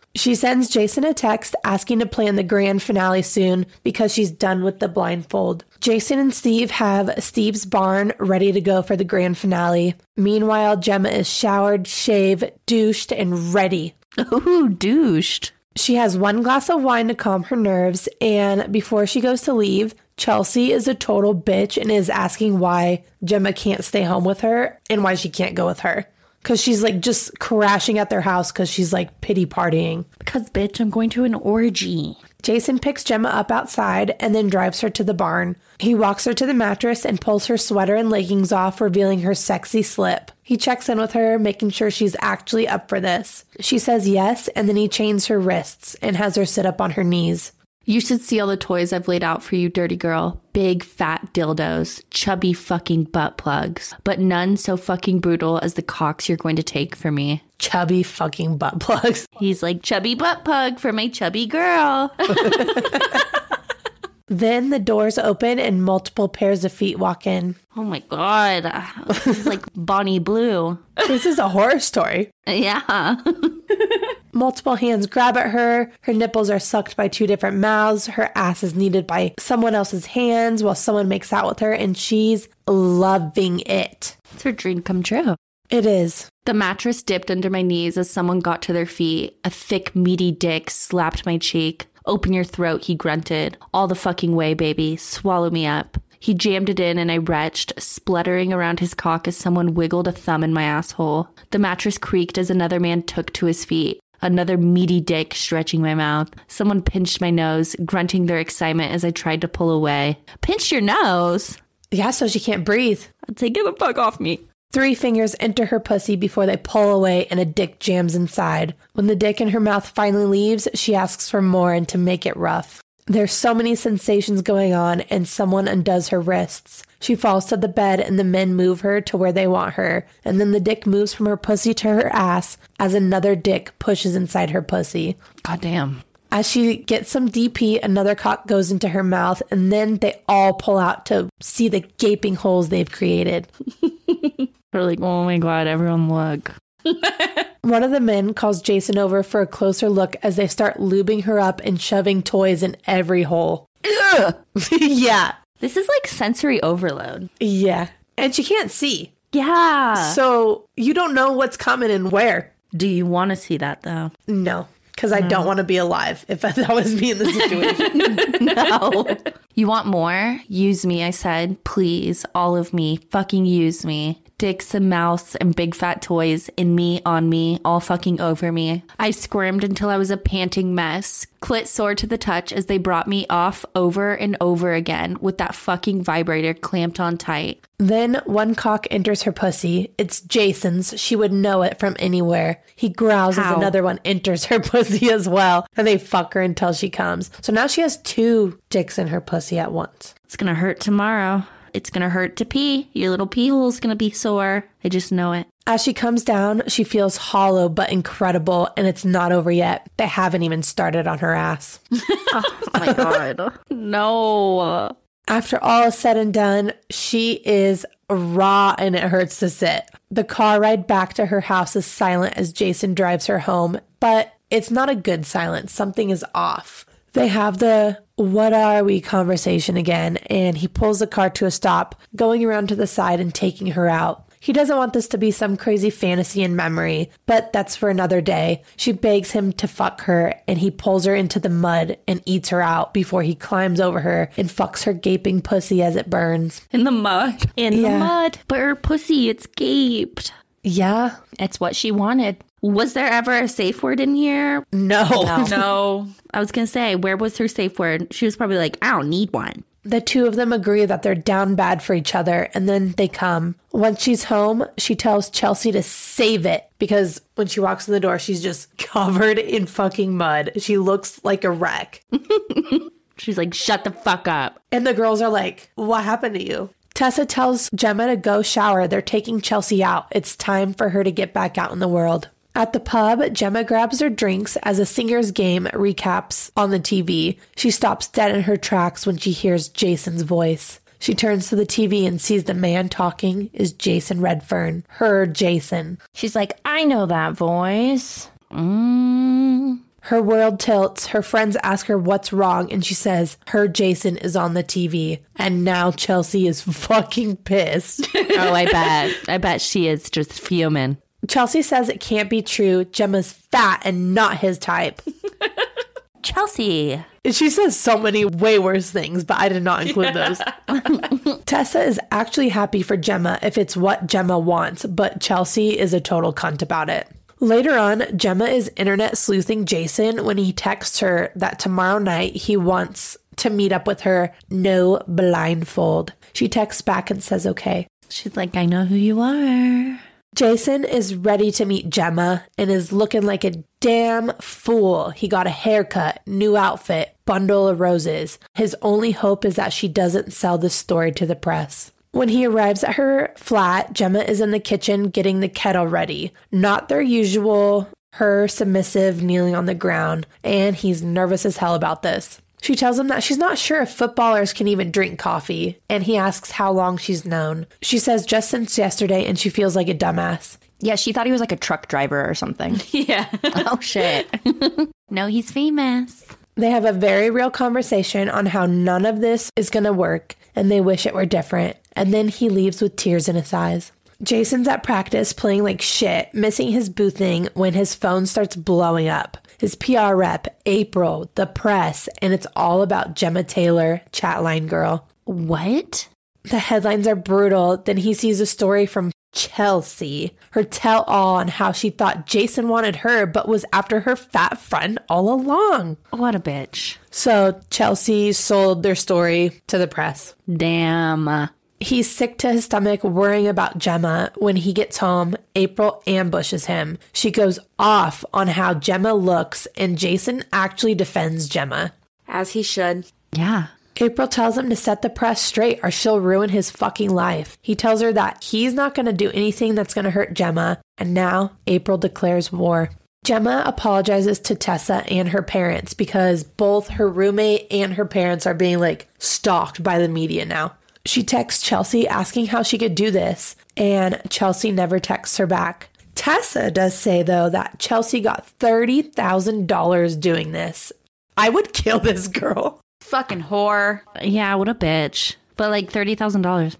She sends Jason a text asking to plan the grand finale soon because she's done with the blindfold. Jason and Steve have Steve's barn ready to go for the grand finale. Meanwhile, Gemma is showered, shaved, douched, and ready. Ooh, douched. She has one glass of wine to calm her nerves, and before she goes to leave, Chelsea is a total bitch and is asking why Gemma can't stay home with her and why she can't go with her. Because she's like just crashing at their house because she's like pity partying. Because, bitch, I'm going to an orgy. Jason picks Gemma up outside and then drives her to the barn. He walks her to the mattress and pulls her sweater and leggings off, revealing her sexy slip. He checks in with her, making sure she's actually up for this. She says yes, and then he chains her wrists and has her sit up on her knees. You should see all the toys I've laid out for you, dirty girl. Big, fat dildos, chubby fucking butt plugs, but none so fucking brutal as the cocks you're going to take for me. Chubby fucking butt plugs. He's like, chubby butt plug for my chubby girl. Then the doors open and multiple pairs of feet walk in. Oh my God. This is like Bonnie Blue. This is a horror story. Yeah. Multiple hands grab at her. Her nipples are sucked by two different mouths. Her ass is kneaded by someone else's hands while someone makes out with her, and she's loving it. It's her dream come true. It is. The mattress dipped under my knees as someone got to their feet. A thick, meaty dick slapped my cheek. Open your throat, he grunted. All the fucking way, baby. Swallow me up. He jammed it in and I retched, spluttering around his cock as someone wiggled a thumb in my asshole. The mattress creaked as another man took to his feet. Another meaty dick stretching my mouth. Someone pinched my nose, grunting their excitement as I tried to pull away. Pinched your nose? Yeah, so she can't breathe. I'd say, get the fuck off me. Three fingers enter her pussy before they pull away and a dick jams inside. When the dick in her mouth finally leaves, she asks for more and to make it rough. There's so many sensations going on and someone undoes her wrists. She falls to the bed and the men move her to where they want her. And then the dick moves from her pussy to her ass as another dick pushes inside her pussy. Goddamn. As she gets some D P, another cock goes into her mouth and then they all pull out to see the gaping holes they've created. They're like, oh my God, everyone look. One of the men calls Jason over for a closer look as they start lubing her up and shoving toys in every hole. Yeah. This is like sensory overload. Yeah. And she can't see. Yeah. So you don't know what's coming and where. Do you want to see that though? No. Because I no. don't want to be alive if that was me in the situation. No. You want more? Use me, I said. Please, all of me. Fucking use me. Dicks and mouths and big fat toys in me, on me, all fucking over me. I squirmed until I was a panting mess. Clit sore to the touch as they brought me off over and over again with that fucking vibrator clamped on tight. Then one cock enters her pussy. It's Jason's. She would know it from anywhere. He growls How? as another one enters her pussy as well. And they fuck her until she comes. So now she has two dicks in her pussy at once. It's gonna hurt tomorrow. It's gonna hurt to pee. Your little pee hole's gonna be sore. I just know it. As she comes down, she feels hollow but incredible, and it's not over yet. They haven't even started on her ass. Oh my God. No. After all is said and done, she is raw and it hurts to sit. The car ride back to her house is silent as Jason drives her home, but it's not a good silence. Something is off. They have the what are we conversation again, and he pulls the car to a stop, going around to the side and taking her out. He doesn't want this to be some crazy fantasy in memory, but that's for another day. She begs him to fuck her, and he pulls her into the mud and eats her out before he climbs over her and fucks her gaping pussy as it burns. In the mud. In yeah. the mud. But her pussy, it's gaped. Yeah. It's what she wanted. Was there ever a safe word in here? No. No. no. I was going to say, where was her safe word? She was probably like, I don't need one. The two of them agree that they're down bad for each other, and then they come. Once she's home, she tells Chelsea to save it, because when she walks in the door, she's just covered in fucking mud. She looks like a wreck. She's like, shut the fuck up. And the girls are like, what happened to you? Tessa tells Gemma to go shower. They're taking Chelsea out. It's time for her to get back out in the world. At the pub, Gemma grabs her drinks as a Singer's Game recaps on the T V. She stops dead in her tracks when she hears Jason's voice. She turns to the T V and sees the man talking is Jason Redfern, her Jason. She's like, I know that voice. Mm. Her world tilts. Her friends ask her what's wrong, and she says her Jason is on the T V. And now Chelsea is fucking pissed. Oh, I bet. I bet she is just fuming. Chelsea says it can't be true. Gemma's fat and not his type. Chelsea. She says so many way worse things, but I did not include Yeah. those. Tessa is actually happy for Gemma if it's what Gemma wants, but Chelsea is a total cunt about it. Later on, Gemma is internet sleuthing Jason when he texts her that tomorrow night he wants to meet up with her, no blindfold. She texts back and says okay. She's like, I know who you are. Jason is ready to meet Gemma and is looking like a damn fool. He got a haircut, new outfit, bundle of roses. His only hope is that she doesn't sell this story to the press. When he arrives at her flat, Gemma is in the kitchen getting the kettle ready. Not their usual, her submissive, kneeling on the ground, and he's nervous as hell about this. She tells him that she's not sure if footballers can even drink coffee, and he asks how long she's known. She says just since yesterday, and she feels like a dumbass. Yeah, she thought he was like a truck driver or something. Yeah. Oh, shit. No, he's famous. They have a very real conversation on how none of this is going to work, and they wish it were different. And then he leaves with tears in his eyes. Jason's at practice playing like shit, missing his boothing when his phone starts blowing up. His P R rep, April, the press, and it's all about Gemma Taylor, Chatline Girl. What? The headlines are brutal. Then he sees a story from Chelsea, her tell-all on how she thought Jason wanted her but was after her fat friend all along. What a bitch. So Chelsea sold their story to the press. Damn. He's sick to his stomach worrying about Gemma. When he gets home, April ambushes him. She goes off on how Gemma looks, and Jason actually defends Gemma. As he should. Yeah. April tells him to set the press straight or she'll ruin his fucking life. He tells her that he's not going to do anything that's going to hurt Gemma, and now April declares war. Gemma apologizes to Tessa and her parents because both her roommate and her parents are being like stalked by the media now. She texts Chelsea asking how she could do this, and Chelsea never texts her back. Tessa does say, though, that Chelsea got thirty thousand dollars doing this. I would kill this girl. Fucking whore. Yeah, what a bitch. But like thirty thousand dollars.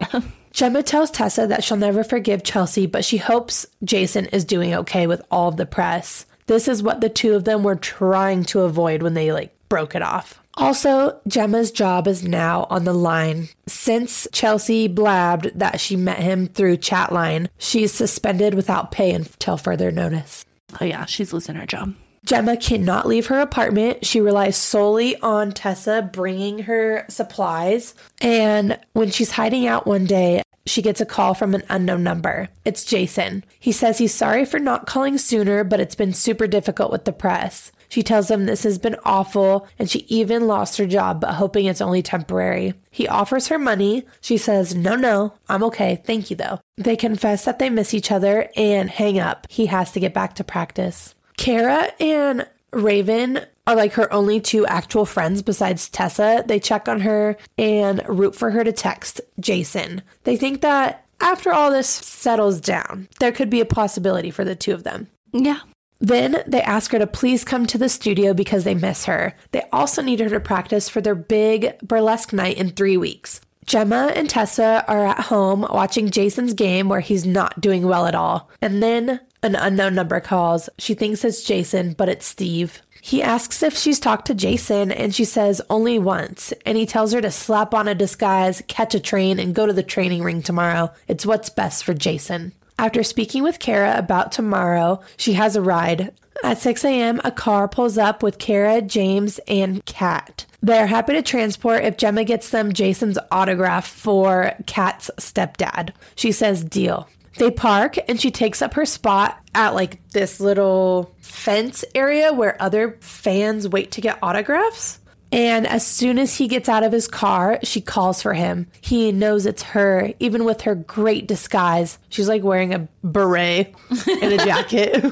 Gemma tells Tessa that she'll never forgive Chelsea, but she hopes Jason is doing okay with all of the press. This is what the two of them were trying to avoid when they like broke it off. Also, Gemma's job is now on the line. Since Chelsea blabbed that she met him through Chatline, she's suspended without pay until further notice. Oh yeah, she's losing her job. Gemma cannot leave her apartment. She relies solely on Tessa bringing her supplies. And when she's hiding out one day, she gets a call from an unknown number. It's Jason. He says he's sorry for not calling sooner, but it's been super difficult with the press. She tells him this has been awful, and she even lost her job, but hoping it's only temporary. He offers her money. She says, no, no, I'm okay. Thank you, though. They confess that they miss each other and hang up. He has to get back to practice. Kara and Raven are like her only two actual friends besides Tessa. They check on her and root for her to text Jason. They think that after all this settles down, there could be a possibility for the two of them. Yeah. Then they ask her to please come to the studio because they miss her. They also need her to practice for their big burlesque night in three weeks. Gemma and Tessa are at home watching Jason's game where he's not doing well at all. And then an unknown number calls. She thinks it's Jason, but it's Steve. He asks if she's talked to Jason, and she says only once. And he tells her to slap on a disguise, catch a train, and go to the training ring tomorrow. It's what's best for Jason. After speaking with Kara about tomorrow, she has a ride. At six a.m., a car pulls up with Kara, James, and Kat. They're happy to transport if Gemma gets them Jason's autograph for Kat's stepdad. She says deal. They park, and she takes up her spot at like this little fence area where other fans wait to get autographs. And as soon as he gets out of his car, she calls for him. He knows it's her, even with her great disguise. She's like wearing a beret and a jacket.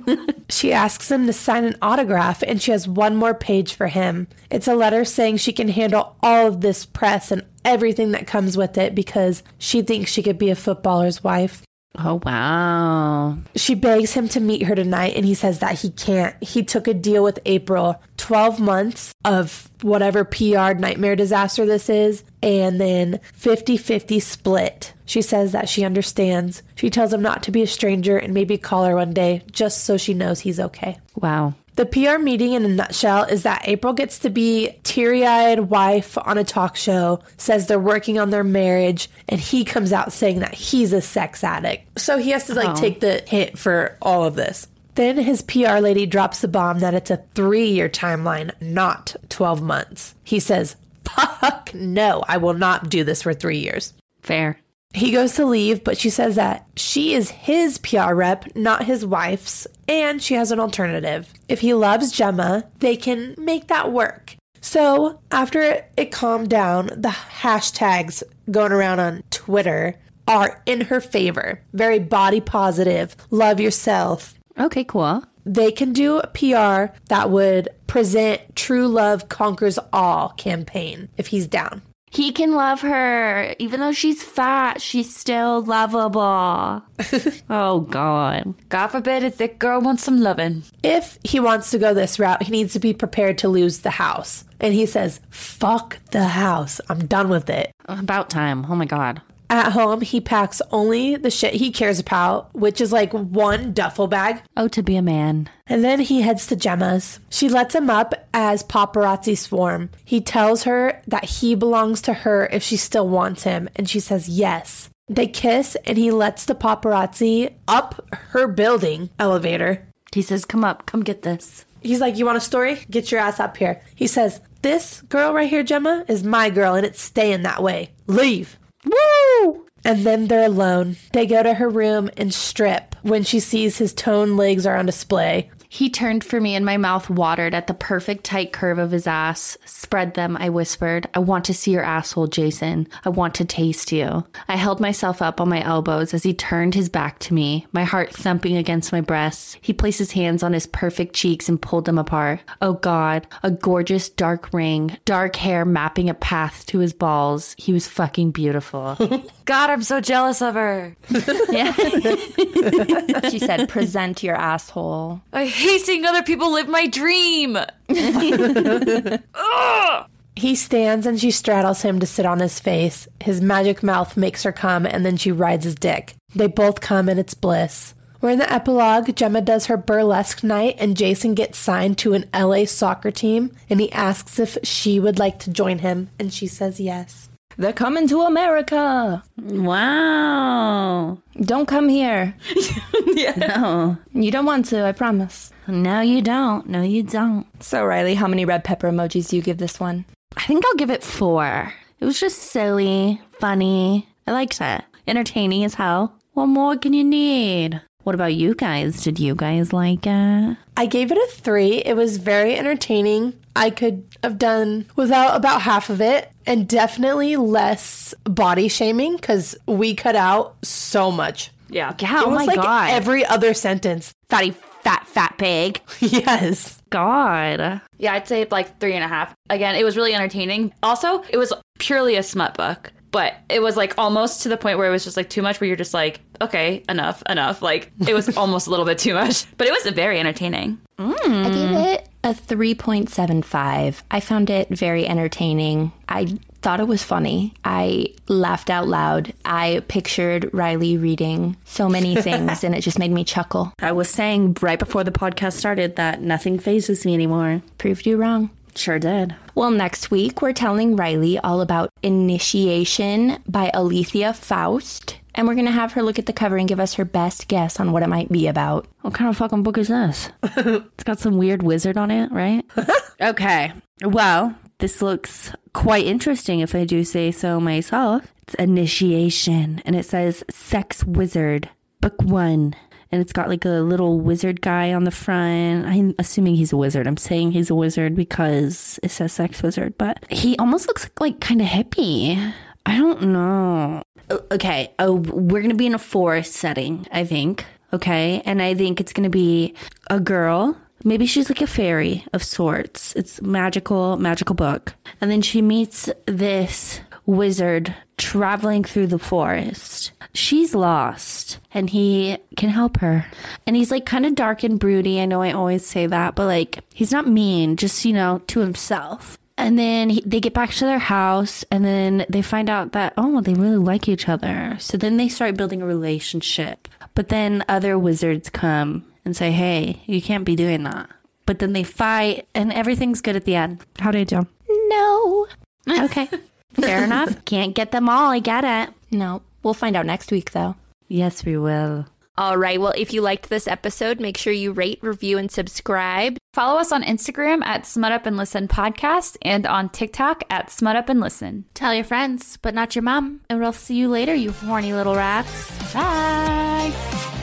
She asks him to sign an autograph, and she has one more page for him. It's a letter saying she can handle all of this press and everything that comes with it because she thinks she could be a footballer's wife. Oh, wow. She begs him to meet her tonight, and he says that he can't. He took a deal with April, twelve months of whatever P R nightmare disaster this is, and then fifty-fifty split. She says that she understands. She tells him not to be a stranger and maybe call her one day just so she knows he's okay. Wow. The P R meeting in a nutshell is that April gets to be teary-eyed wife on a talk show, says they're working on their marriage, and he comes out saying that he's a sex addict. So he has to like Oh. take the hit for all of this. Then his P R lady drops the bomb that it's a three-year timeline, not twelve months. He says, fuck no, I will not do this for three years. Fair. He goes to leave, but she says that she is his P R rep, not his wife's, and she has an alternative. If he loves Gemma, they can make that work. So after it, it calmed down, the hashtags going around on Twitter are in her favor. Very body positive, love yourself. Okay, cool. They can do a P R that would present True Love Conquers All campaign if he's down. He can love her. Even though she's fat, she's still lovable. Oh, God. God forbid a thick girl wants some loving. If he wants to go this route, he needs to be prepared to lose the house. And he says, fuck the house. I'm done with it. About time. Oh, my God. At home, he packs only the shit he cares about, which is like one duffel bag. Oh, to be a man. And then he heads to Gemma's. She lets him up as paparazzi swarm. He tells her that he belongs to her if she still wants him, and she says yes. They kiss, and he lets the paparazzi up her building elevator. He says, come up, come get this. He's like, you want a story? Get your ass up here. He says, this girl right here, Gemma, is my girl, and it's staying that way. Leave. Woo! And then they're alone. They go to her room and strip when she sees his toned legs are on display. He turned for me and my mouth watered at the perfect tight curve of his ass. Spread them, I whispered. I want to see your asshole, Jason. I want to taste you. I held myself up on my elbows as he turned his back to me, my heart thumping against my breasts. He placed his hands on his perfect cheeks and pulled them apart. Oh God, a gorgeous dark ring, dark hair mapping a path to his balls. He was fucking beautiful. God, I'm so jealous of her. Yeah. She said, present your asshole. I hate seeing other people live my dream. He stands and she straddles him to sit on his face. His magic mouth makes her come, and then she rides his dick. They both come, and it's bliss. We're in the epilogue. Gemma does her burlesque night, and Jason gets signed to an L A soccer team, and he asks if she would like to join him, and she says yes. They're coming to America. Wow. Don't come here. Yeah. No. You don't want to, I promise. No, you don't. No, you don't. So, Riley, how many red pepper emojis do you give this one? I think I'll give it four. It was just silly, funny. I liked it. Entertaining as hell. What more can you need? What about you guys? Did you guys like it? I gave it a three. It was very entertaining. I could have done without about half of it, and definitely less body shaming because we cut out so much. Yeah. Yeah, It oh was my like God. every other sentence. Fatty, fat, fat pig. Yes. God. Yeah, I'd say like three and a half. Again, it was really entertaining. Also, it was purely a smut book, but it was like almost to the point where it was just like too much, where you're just like, okay, enough, enough. Like it was almost a little bit too much, but it was very entertaining. I gave it a three point seven five. I found it very entertaining. I thought it was funny. I laughed out loud. I pictured Riley reading so many things, and it just made me chuckle. I was saying right before the podcast started that nothing phases me anymore. Proved you wrong. Sure did. Well, next week, we're telling Riley all about Initiation by Alethea Faust. And we're going to have her look at the cover and give us her best guess on what it might be about. What kind of fucking book is this? It's got some weird wizard on it, right? Okay. Well, this looks quite interesting if I do say so myself. It's Initiation, and it says Sex Wizard, Book One. And it's got like a little wizard guy on the front. I'm assuming he's a wizard. I'm saying he's a wizard because it says Sex Wizard, but he almost looks like kind of hippie. I don't know. Okay, oh, we're going to be in a forest setting, I think. Okay, and I think it's going to be a girl. Maybe she's like a fairy of sorts. It's magical, magical book. And then she meets this wizard traveling through the forest. she's lost and he can help her. And he's like kind of dark and broody. I know I always say that, but like he's not mean, just, you know, to himself. And then he, they get back to their house and then they find out that, oh, they really like each other. So then they start building a relationship. But then other wizards come and say, hey, you can't be doing that. But then they fight and everything's good at the end. How'd I do? No. Okay. Fair enough. Can't get them all. I get it. No. We'll find out next week, though. Yes, we will. All right. Well, if you liked this episode, make sure you rate, review, and subscribe. Follow us on Instagram at Smut Up and Listen Podcast and on TikTok at Smut Up and Listen. Tell your friends, but not your mom. And we'll see you later, you horny little rats. Bye.